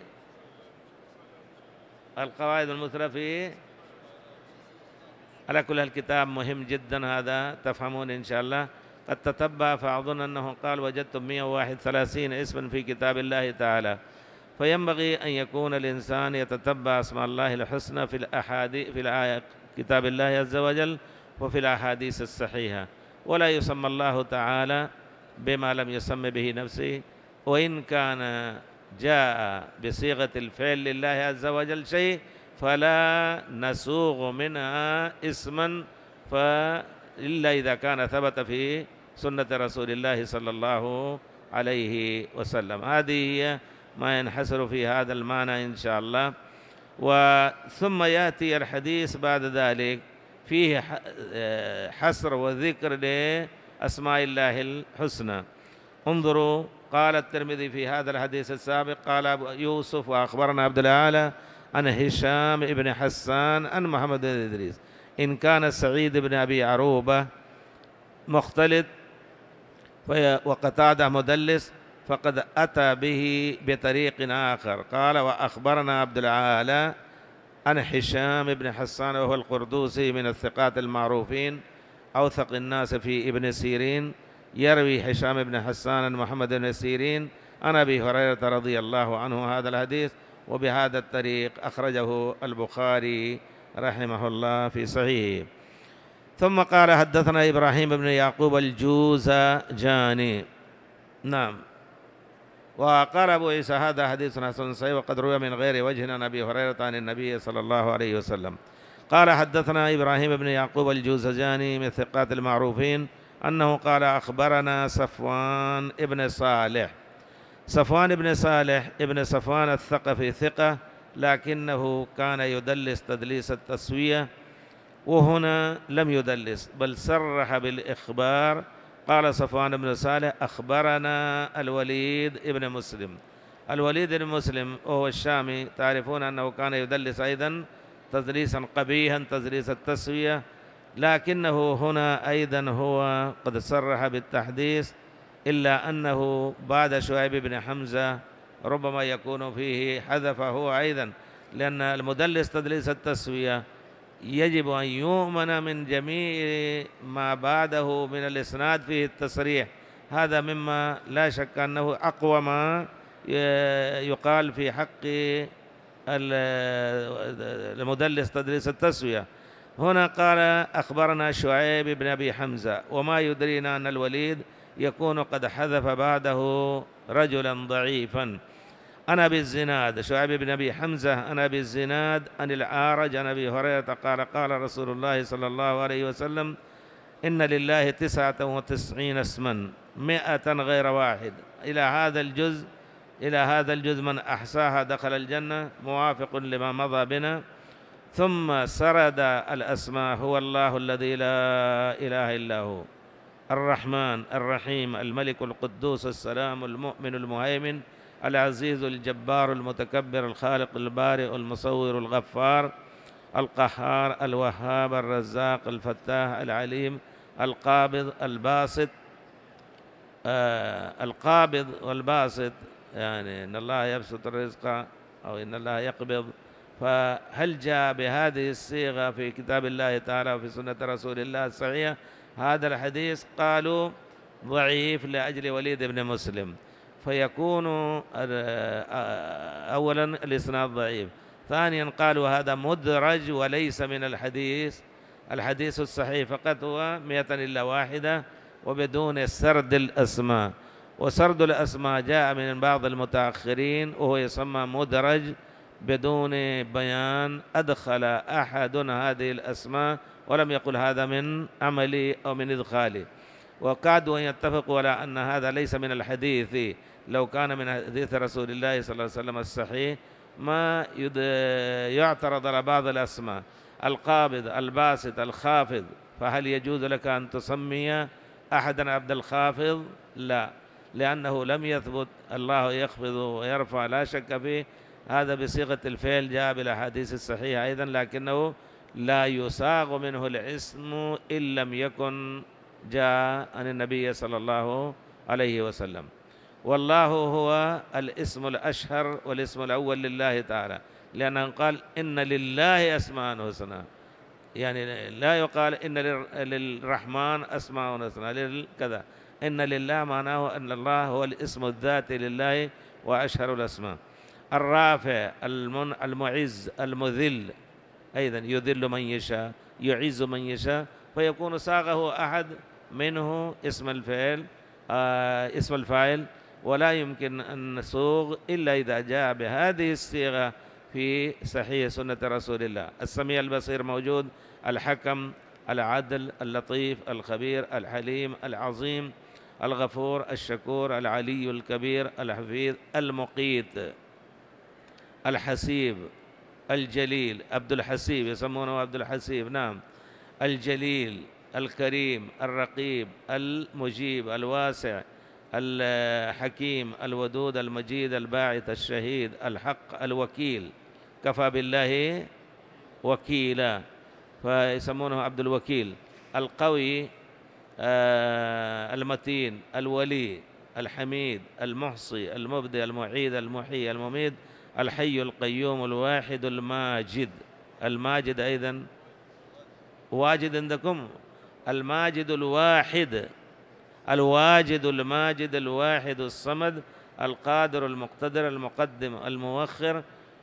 القواعد المثلى في على كل الكتاب مهم جدا هذا تفهمون إن شاء الله. قد تتبع فأظن أنه قال وجدتم مئة وواحد وثلاثين اسما في كتاب الله تعالى. فينبغي أن يكون الإنسان يتتبع اسماء الله الحسنى في الأحاديث في الآية كتاب الله عز وجل وفي الأحاديث الصحيحة، ولا يسمى الله تعالى بما لم يسمى به نفسه، وإن كان جاء بصيغة الفعل لله عز وجل شيء فلا نسوغ منها اسما إلا إذا كان ثبت في سنة رسول الله صلى الله عليه وسلم. هذه هي ما ينحصر في هذا المعنى إن شاء الله. وثم يأتي الحديث بعد ذلك فيه حصر وذكر لأسماء الله الحسنى. انظروا قال الترمذي في هذا الحديث السابق قال أبو يوسف وأخبرنا عبد الأعلى عن هشام بن حسان عن محمد بن إدريس إن كان سعيد بن أبي عروبة مختلط وقتادة مدلس فقد أتى به بطريق آخر. قال وأخبرنا عبد الأعلى عن هشام بن حسان وهو القردوسي من الثقات المعروفين أوثق الناس في ابن سيرين، يروي هشام بن حسان محمد بن سيرين عن أبي هريرة رضي الله عنه هذا الحديث، وبهذا الطريق أخرجه البخاري رحمه الله في صحيحه. ثم قال حدثنا إبراهيم بن يعقوب الجوزجاني. نعم. وقال أبو عيسى هذا حديث حسن صحيح وقد روى من غير وجه عن أبي هريرة عن النبي صلى الله عليه وسلم. قال حدثنا إبراهيم بن يعقوب الجوزجاني من الثقات المعروفين أنه قال أخبرنا صفوان ابن صالح. صفوان ابن صالح ابن صفوان الثقفي ثقة، لكنه كان يدلس تدليس التسوية، وهنا لم يدلس بل صرح بالإخبار. قال صفوان بن صالح أخبرنا الوليد ابن مسلم. الوليد بن مسلم وهو الشامي تعرفون أنه كان يدلس أيضا تدليسا قبيحا تدليس التسوية، لكنه هنا أيضا هو قد صرح بالتحديث، إلا أنه بعد شعيب بن حمزة ربما يكون فيه حذف هو أيضا، لأن المدلس تدليس التسوية يجب أن يؤمن من جميع ما بعده من الإسناد فيه التصريح. هذا مما لا شك أنه أقوى ما يقال في حق المدلس تدليس التسوية. هنا قال أخبرنا شعيب بن أبي حمزة، وما يدرينا أن الوليد يكون قد حذف بعده رجلا ضعيفا. أنا بالزناد شعيب بن أبي حمزة أنا بالزناد عن الأعرج عن أبي هريرة قال قال رسول الله صلى الله عليه وسلم إن لله تسعة وتسعين اسما مئة غير واحد. إلى هذا الجزء إلى هذا الجزء من أحصاها دخل الجنة، موافق لما مضى بنا. ثم سرد الأسماء: هو الله الذي لا إله إلا هو، الرحمن الرحيم الملك القدوس السلام المؤمن المهيمن العزيز الجبار المتكبر الخالق البارئ المصور الغفار القهار الوهاب الرزاق الفتاح العليم القابض الباسط. آه القابض والباسط يعني إن الله يبسط الرزق أو إن الله يقبض، فهل جاء بهذه الصيغة في كتاب الله تعالى وفي سنة رسول الله الصحيحة؟ هذا الحديث قالوا ضعيف لأجل وليد بن مسلم، فيكون أولا الإسناد ضعيف، ثانيا قالوا هذا مدرج وليس من الحديث. الحديث الصحيح فقط هو مئة إلا واحدة وبدون سرد الأسماء، وسرد الأسماء جاء من بعض المتأخرين وهو يسمى مدرج بدون بيان أدخل أحد هذه الأسماء ولم يقل هذا من عملي أو من إدخالي، وكادوا أن يتفقوا على أن هذا ليس من الحديث. لو كان من حديث رسول الله صلى الله عليه وسلم الصحيح ما يعترض على بعض الأسماء، القابض، الباسط، الخافض، فهل يجوز لك أن تسمي أحدا عبد الخافض؟ لا، لأنه لم يثبت. الله يخفض ويرفع لا شك فيه، هذا بصيغة الفعل جاء بالأحاديث الصحيحة أيضا، لكنه لا يساغ منه الاسم إن لم يكن جاء عن النبي صلى الله عليه وسلم. والله هو الاسم الأشهر والاسم الأول لله تعالى، لأنه قال إن لله أسماء حسنى، يعني لا يقال إن للرحمن أسماء حسنى كذا، إن لله معناه أن الله هو الاسم الذاتي لله وأشهر الأسماء. الرافع، المعز، المذل، أيضا يذل من يشاء يعز من يشاء، فيكون ساغه أحد منه اسم الفعل آه اسم الفاعل، ولا يمكن أن نسوغ إلا إذا جاء بهذه الصيغة في صحيح سنة رسول الله. السميع البصير موجود، الحكم، العدل، اللطيف، الخبير، الحليم، العظيم، الغفور، الشكور، العلي الكبير، الحفيظ، المقيت، الحسيب، الجليل، عبد الحسيب يسمونه عبد الحسيب، نعم، الجليل، الكريم، الرقيب، المجيب، الواسع، الحكيم، الودود، المجيد، الباعث، الشهيد، الحق، الوكيل، كفى بالله وكيلا فيسمونه عبد الوكيل، القوي، آه المتين، الولي، الحميد، المحصي، المبدئ، المعيد، المحيي، المميت، الحي القيوم، الواحد، الماجد. الماجد أيضا واجد عندكم، الماجد الواحد، الواجد، الماجد، الواحد الصمد، القادر، المقتدر، المقدم، المؤخر.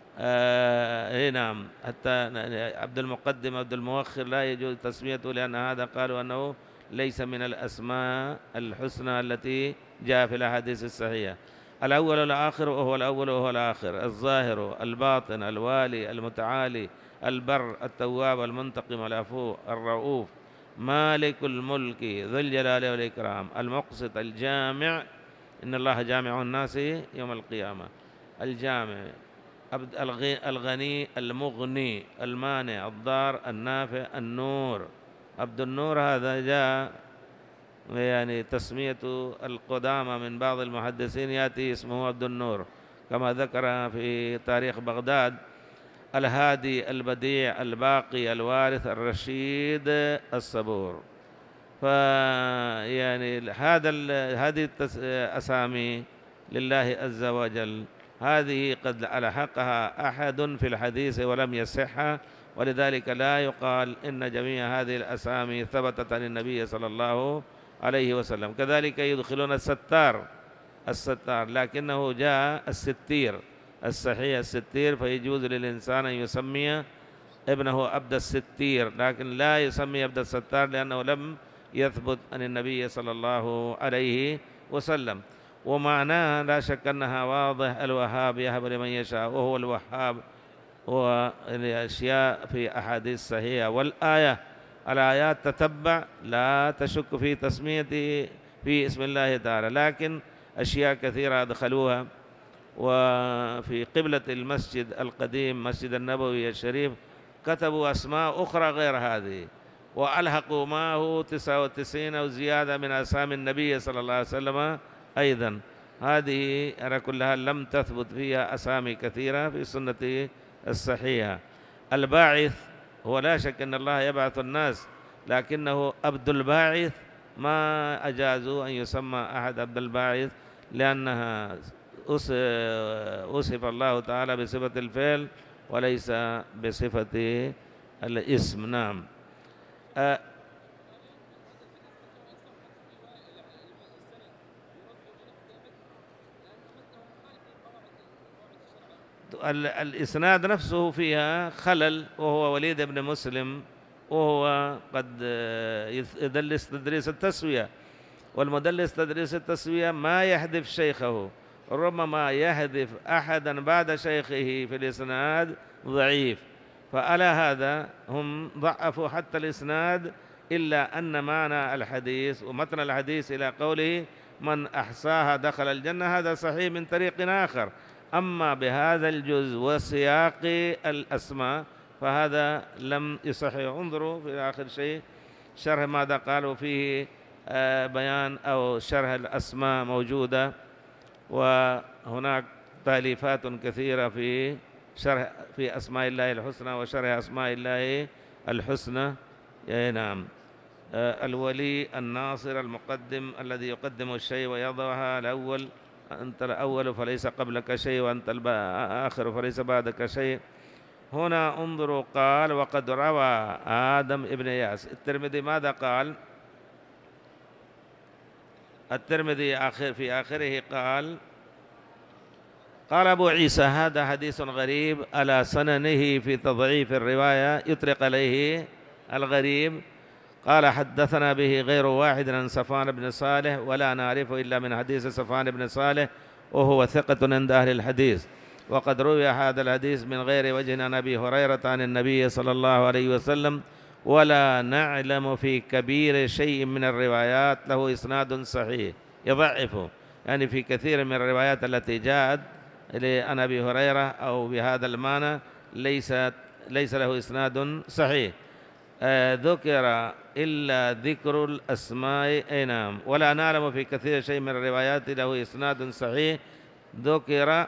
آه نعم، حتى عبد المقدم عبد المؤخر لا يجوز تسميته، لأن هذا قالوا أنه ليس من الأسماء الحسنى التي جاء في الأحاديث الصحيحة. الأول والآخر وهو الأول وهو الآخر، الظاهر، الباطن، الوالي، المتعالي، البر، التواب، المنتقم، العفو، الرؤوف، مالك الملك، ذو الجلال والإكرام، المقسط، الجامع، إن الله جامع الناس يوم القيامة، الجامع، الغني، المغني، المانع، الضار، النافع، النور، عبد النور. هذا جاء يعني تسمية القدامى من بعض المحدثين يأتي اسمه عبد النور كما ذكر في تاريخ بغداد. الهادي، البديع، الباقي، الوارث، الرشيد، الصبور. فيعني هذا هذه الأسامي لله عز وجل، هذه قد ألحقها أحد في الحديث ولم يصح، ولذلك لا يقال إن جميع هذه الأسامي ثبتت عن النبي صلى الله عليه وسلم. كذلك يدخلون الستار، الستار لكنه جاء الستير الصحيح الستير، فيجوز للإنسان أن يسمي ابنه عبد الستير، لكن لا يسمي عبد الستار لأنه لم يثبت عن النبي صلى الله عليه وسلم. ومعناها لا شك أنها واضح، الوهاب يهب لمن يشاء، وهو الوهاب، والأشياء في أحاديث صحيحة. والآية، الآيات تتبع لا تشك في تسميته في اسم الله تعالى، لكن أشياء كثيرة أدخلوها. وفي قبلة المسجد القديم مسجد النبوي الشريف كتبوا أسماء أخرى غير هذه، وألحقوا معه تسعة وتسعين أو زيادة من أسامي النبي صلى الله عليه وسلم أيضا. هذه على كل حال لم تثبت فيها أسامي كثيرة في السنة الصحيحة. الباعث هو لا شك أن الله يبعث الناس، لكنه عبد الباعث ما أجازوا أن يسمى أحد عبد الباعث، لأنها وصف الله تعالى بصفة الفعل وليس بصفة الاسم. نعم. أه الإسناد نفسه فيها خلل، وهو وليد بن مسلم، وهو قد يدلس تدريس التسوية، والمدلس تدريس التسوية ما يحذف شيخه، ربما يحذف أحدا بعد شيخه في الإسناد ضعيف، فعلى هذا هم ضعفوا حتى الإسناد، إلا أن معنى الحديث ومتن الحديث إلى قوله من أحصاها دخل الجنة هذا صحيح من طريق آخر. أما بهذا الجزء وسياق الأسماء فهذا لم يصح. انظروا في آخر شيء شرح ماذا قالوا فيه، بيان أو شرح الأسماء موجودة، وهناك تأليفات كثيرة في شرح في أسماء الله الحسنى وشرح أسماء الله الحسنى. نعم. الولي الناصر المقدم الذي يقدم الشيء ويضعها الأول، أنت الأول فليس قبلك شيء وأنت الآخر فليس بعدك شيء. هنا انظروا قال وقد روى آدم ابن إياس. الترمذي ماذا قال؟ الترمذي آخر في آخره قال قال أبو عيسى هذا حديث غريب على سننه في تضعيف الرواية يطلق عليه الغريب. قال حدثنا به غير واحد عن صفوان بن صالح ولا نعرفه إلا من حديث صفوان بن صالح وهو ثقة عند أهل الحديث، وقد روي هذا الحديث من غير وجه عن أبي هريرة عن النبي صلى الله عليه وسلم، ولا نعلم في كبير شيء من الروايات له إسناد صحيح يضعفه، يعني في كثير من الروايات التي جاءت عن أبي هريرة أو بهذا المعنى ليس ليس له إسناد صحيح. آه ذكر إلا ذكر الأسماء. أي نعم. ولا نعلم في كثير شيء من الروايات له إسناد صحيح ذكر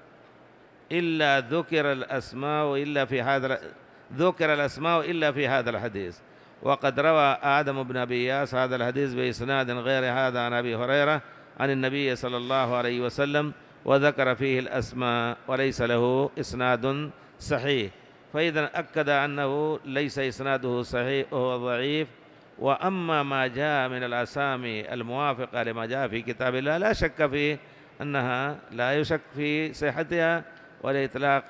إلا ذكر الأسماء إلا في هذا ذكر الأسماء إلا في هذا الحديث. وقد روى آدم بن أبي إياس هذا الحديث بإسناد غير هذا عن أبي هريرة عن النبي صلى الله عليه وسلم، وذكر فيه الأسماء وليس له إسناد صحيح، فإذا أكد أنه ليس إسناده صحيح وهو ضعيف. وأما ما جاء من الأسامي الموافقة لما جاء في كتاب الله لا شك فيه أنها لا يشك في صحتها ولإطلاق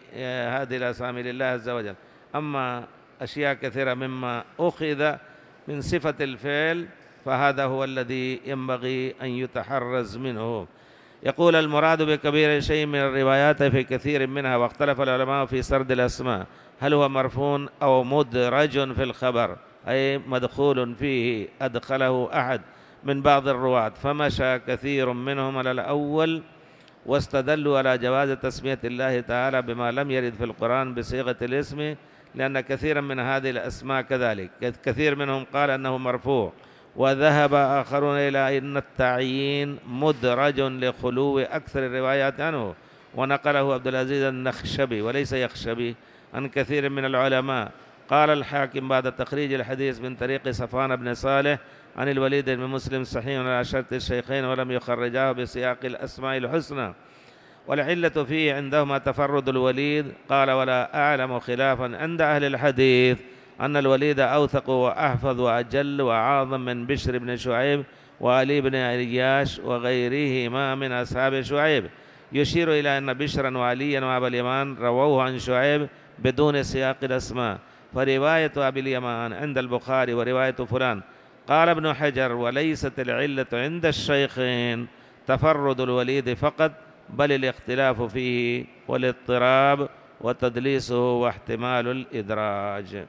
هذه الأسامي لله عز وجل. أما أشياء كثيرة مما أخذ من صفة الفعل فهذا هو الذي ينبغي أن يتحرز منه. يقول المراد بكبير شيء من الروايات في كثير منها، واختلف العلماء في سرد الأسماء هل هو مرفوع أو مدرج في الخبر، أي مدخول فيه أدخله أحد من بعض الرواة، فمشى كثير منهم على الأول واستدلوا على جواز تسمية الله تعالى بما لم يرد في القرآن بصيغة الاسم، لأن كثيرا من هذه الأسماء كذلك كثير منهم قال أنه مرفوع، وذهب آخرون إلى أن التعيين مدرج لخلو أكثر الروايات عنه، ونقله عبد العزيز النخشبي وليس يخشبي عن كثير من العلماء. قال الحاكم بعد تخريج الحديث من طريق صفوان بن صالح عن الوليد بن مسلم صحيح على شرط الشيخين ولم يخرجاه بسياق الأسماء الحسنى، والعلة فيه عندهما تفرد الوليد. قال ولا أعلم خلافا عند أهل الحديث أن الوليد أوثق وأحفظ وأجل وأعظم من بشر بن شعيب وعلي بن عياش وغيرهما من أصحاب شعيب، يشير إلى أن بشرا وعليا وأبا اليمان رووه عن شعيب بدون سياق الأسماء، فرواية أبي اليمان عند البخاري ورواية فلان. قال ابن حجر وليست العلة عند الشيخين تفرد الوليد فقط، بل الاختلاف فيه والاضطراب وتدليسه واحتمال الإدراج.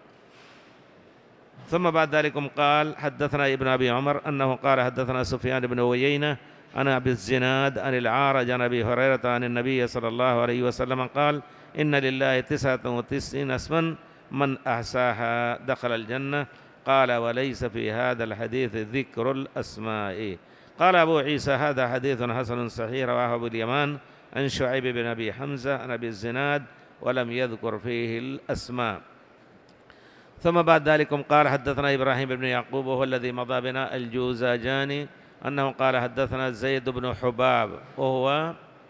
ثم بعد ذلك قال حدثنا ابن أبي عمر أنه قال حدثنا سفيان بن عيينة عن أبي الزناد عن العارج عن أبي هريرة عن النبي صلى الله عليه وسلم قال إن لله تسعة وتسعين اسما من أحصاها دخل الجنة. قال وليس في هذا الحديث ذكر الأسماء. قال أبو عيسى هذا حديث حسن صحيح رواه أبو اليمان عن شعيب بن أبي حمزة عن أبي الزناد ولم يذكر فيه الأسماء. ثم بعد ذلك قال حدثنا إبراهيم بن يعقوب وهو الذي مضى بنا الجوزاجاني أنه قال حدثنا زيد بن حباب وهو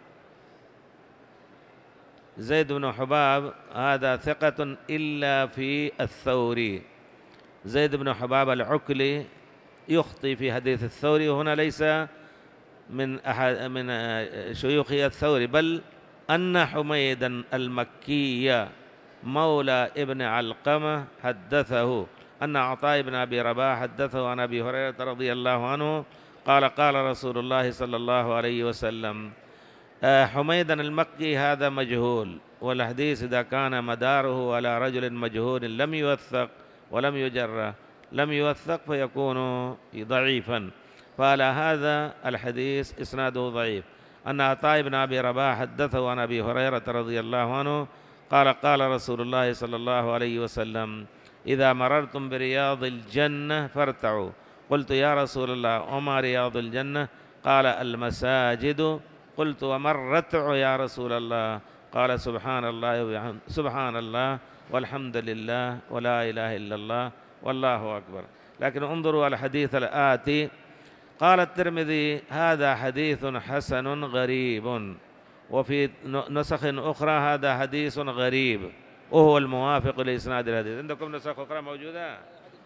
زيد بن حباب هذا ثقة إلا في الثوري. زيد بن حباب العكلي يخطي في حديث الثوري، وهنا ليس من أحد من شيوخ الثوري، بل أن حميدا المكي مولى ابن علقمة حدثه أن عطاء بن أبي رباح حدثه عن أبي هريرة رضي الله عنه قال قال رسول الله صلى الله عليه وسلم. حميدا المكي هذا مجهول، والحديث إذا كان مداره على رجل مجهول لم يوثق ولم يجرى لم يوثق فيكون ضعيفا، فعلى هذا الحديث إسناده ضعيف. أن عطاء بن أبي رباح حدثه عن أبي هريرة رضي الله عنه قال قال رسول الله صلى الله عليه وسلم: إذا مررتم برياض الجنة فارتعوا. قلت يا رسول الله وما رياض الجنة؟ قال المساجد. قلت وما الرتع يا رسول الله؟ قال سبحان الله وبحمده سبحان الله والحمد لله ولا إله إلا الله والله أكبر. لكن انظروا على الحديث الآتي. قال الترمذي: هذا حديث حسن غريب، وفي نسخ أخرى هذا حديث غريب، وهو الموافق لإسناد الحديث. عندكم نسخ أخرى موجودة؟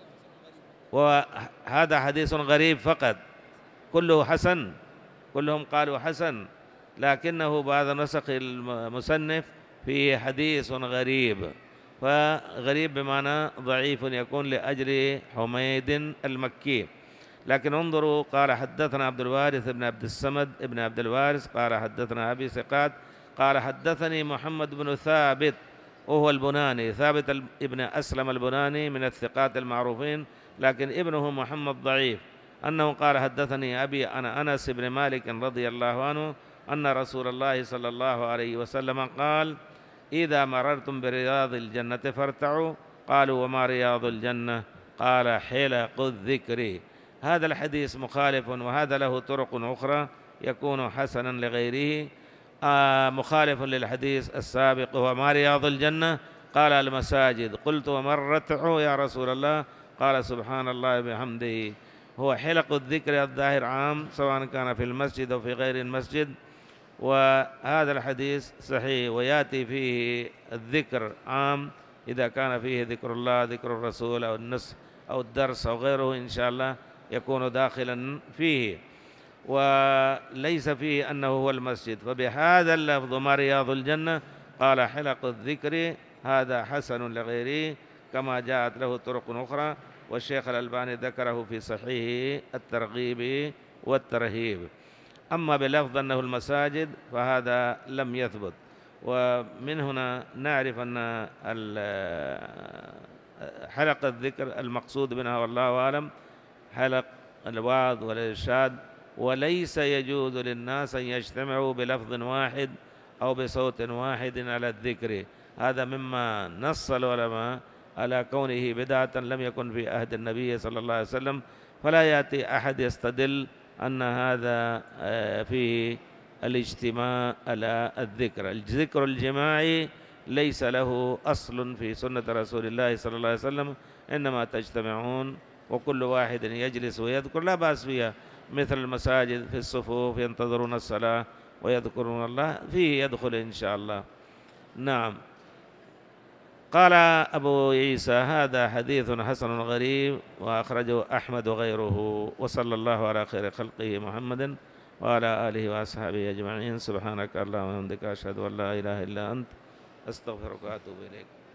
وهذا حديث غريب فقط، كله حسن، كلهم قالوا حسن، لكنه بعد نسخ المصنف في حديث غريب، فغريب بمعنى ضعيف يكون لأجل حميد المكي. لكن انظروا، قال حدثنا عبد الوارث بن عبد الصمد بن عبد الوارث قال حدثنا أبي ثقات قال حدثني محمد بن ثابت وهو البناني، ثابت ابن أسلم البناني من الثقات المعروفين، لكن ابنه محمد ضعيف، أنه قال حدثني أبي أنا أنس بن مالك رضي الله عنه أن رسول الله صلى الله عليه وسلم قال: إذا مررتم برياض الجنة فارتعوا. قالوا وما رياض الجنة؟ قال حلق الذكر. هذا الحديث مخالف، وهذا له طرق أخرى يكون حسنا لغيره، آه مخالف للحديث السابق. وما رياض الجنة؟ قال المساجد. قلت وما الرتع يا رسول الله؟ قال سبحان الله بحمده. هو حلق الذكر الظاهر عام سواء كان في المسجد أو في غير المسجد، وهذا الحديث صحيح، ويأتي فيه الذكر عام إذا كان فيه ذكر الله ذكر الرسول أو النصح أو الدرس أو غيره إن شاء الله يكون داخلا فيه، وليس فيه أنه هو المسجد. فبهذا اللفظ ما رياض الجنة قال حلق الذكر، هذا حسن لغيره كما جاءت له طرق أخرى، والشيخ الألباني ذكره في صحيح الترغيب والترهيب. أما بلفظ أنه المساجد فهذا لم يثبت، ومن هنا نعرف أن حلق الذكر المقصود منها والله أعلم حلق الوعظ والإرشاد، وليس يجوز للناس أن يجتمعوا بلفظ واحد أو بصوت واحد على الذكر. هذا مما نص العلماء على كونه بدعة لم يكن في عهد النبي صلى الله عليه وسلم، فلا يأتي أحد يستدل أن هذا فيه الاجتماع على الذكر. الذكر الجماعي ليس له أصل في سنة رسول الله صلى الله عليه وسلم، إنما تجتمعون وكل واحد يجلس ويذكر، لا بأس فيها، مثل المساجد في الصفوف ينتظرون الصلاة ويذكرون الله، فيه يدخل إن شاء الله. نعم. قال أبو عيسى: هذا حديث حسن غريب، وأخرجه أحمد وغيره، وصلى الله على خير خلقه محمد وعلى آله وأصحابه أجمعين. سبحانك اللهم وبحمدك أشهد أن لا إله إلا أنت أستغفرك وأتوب إليك.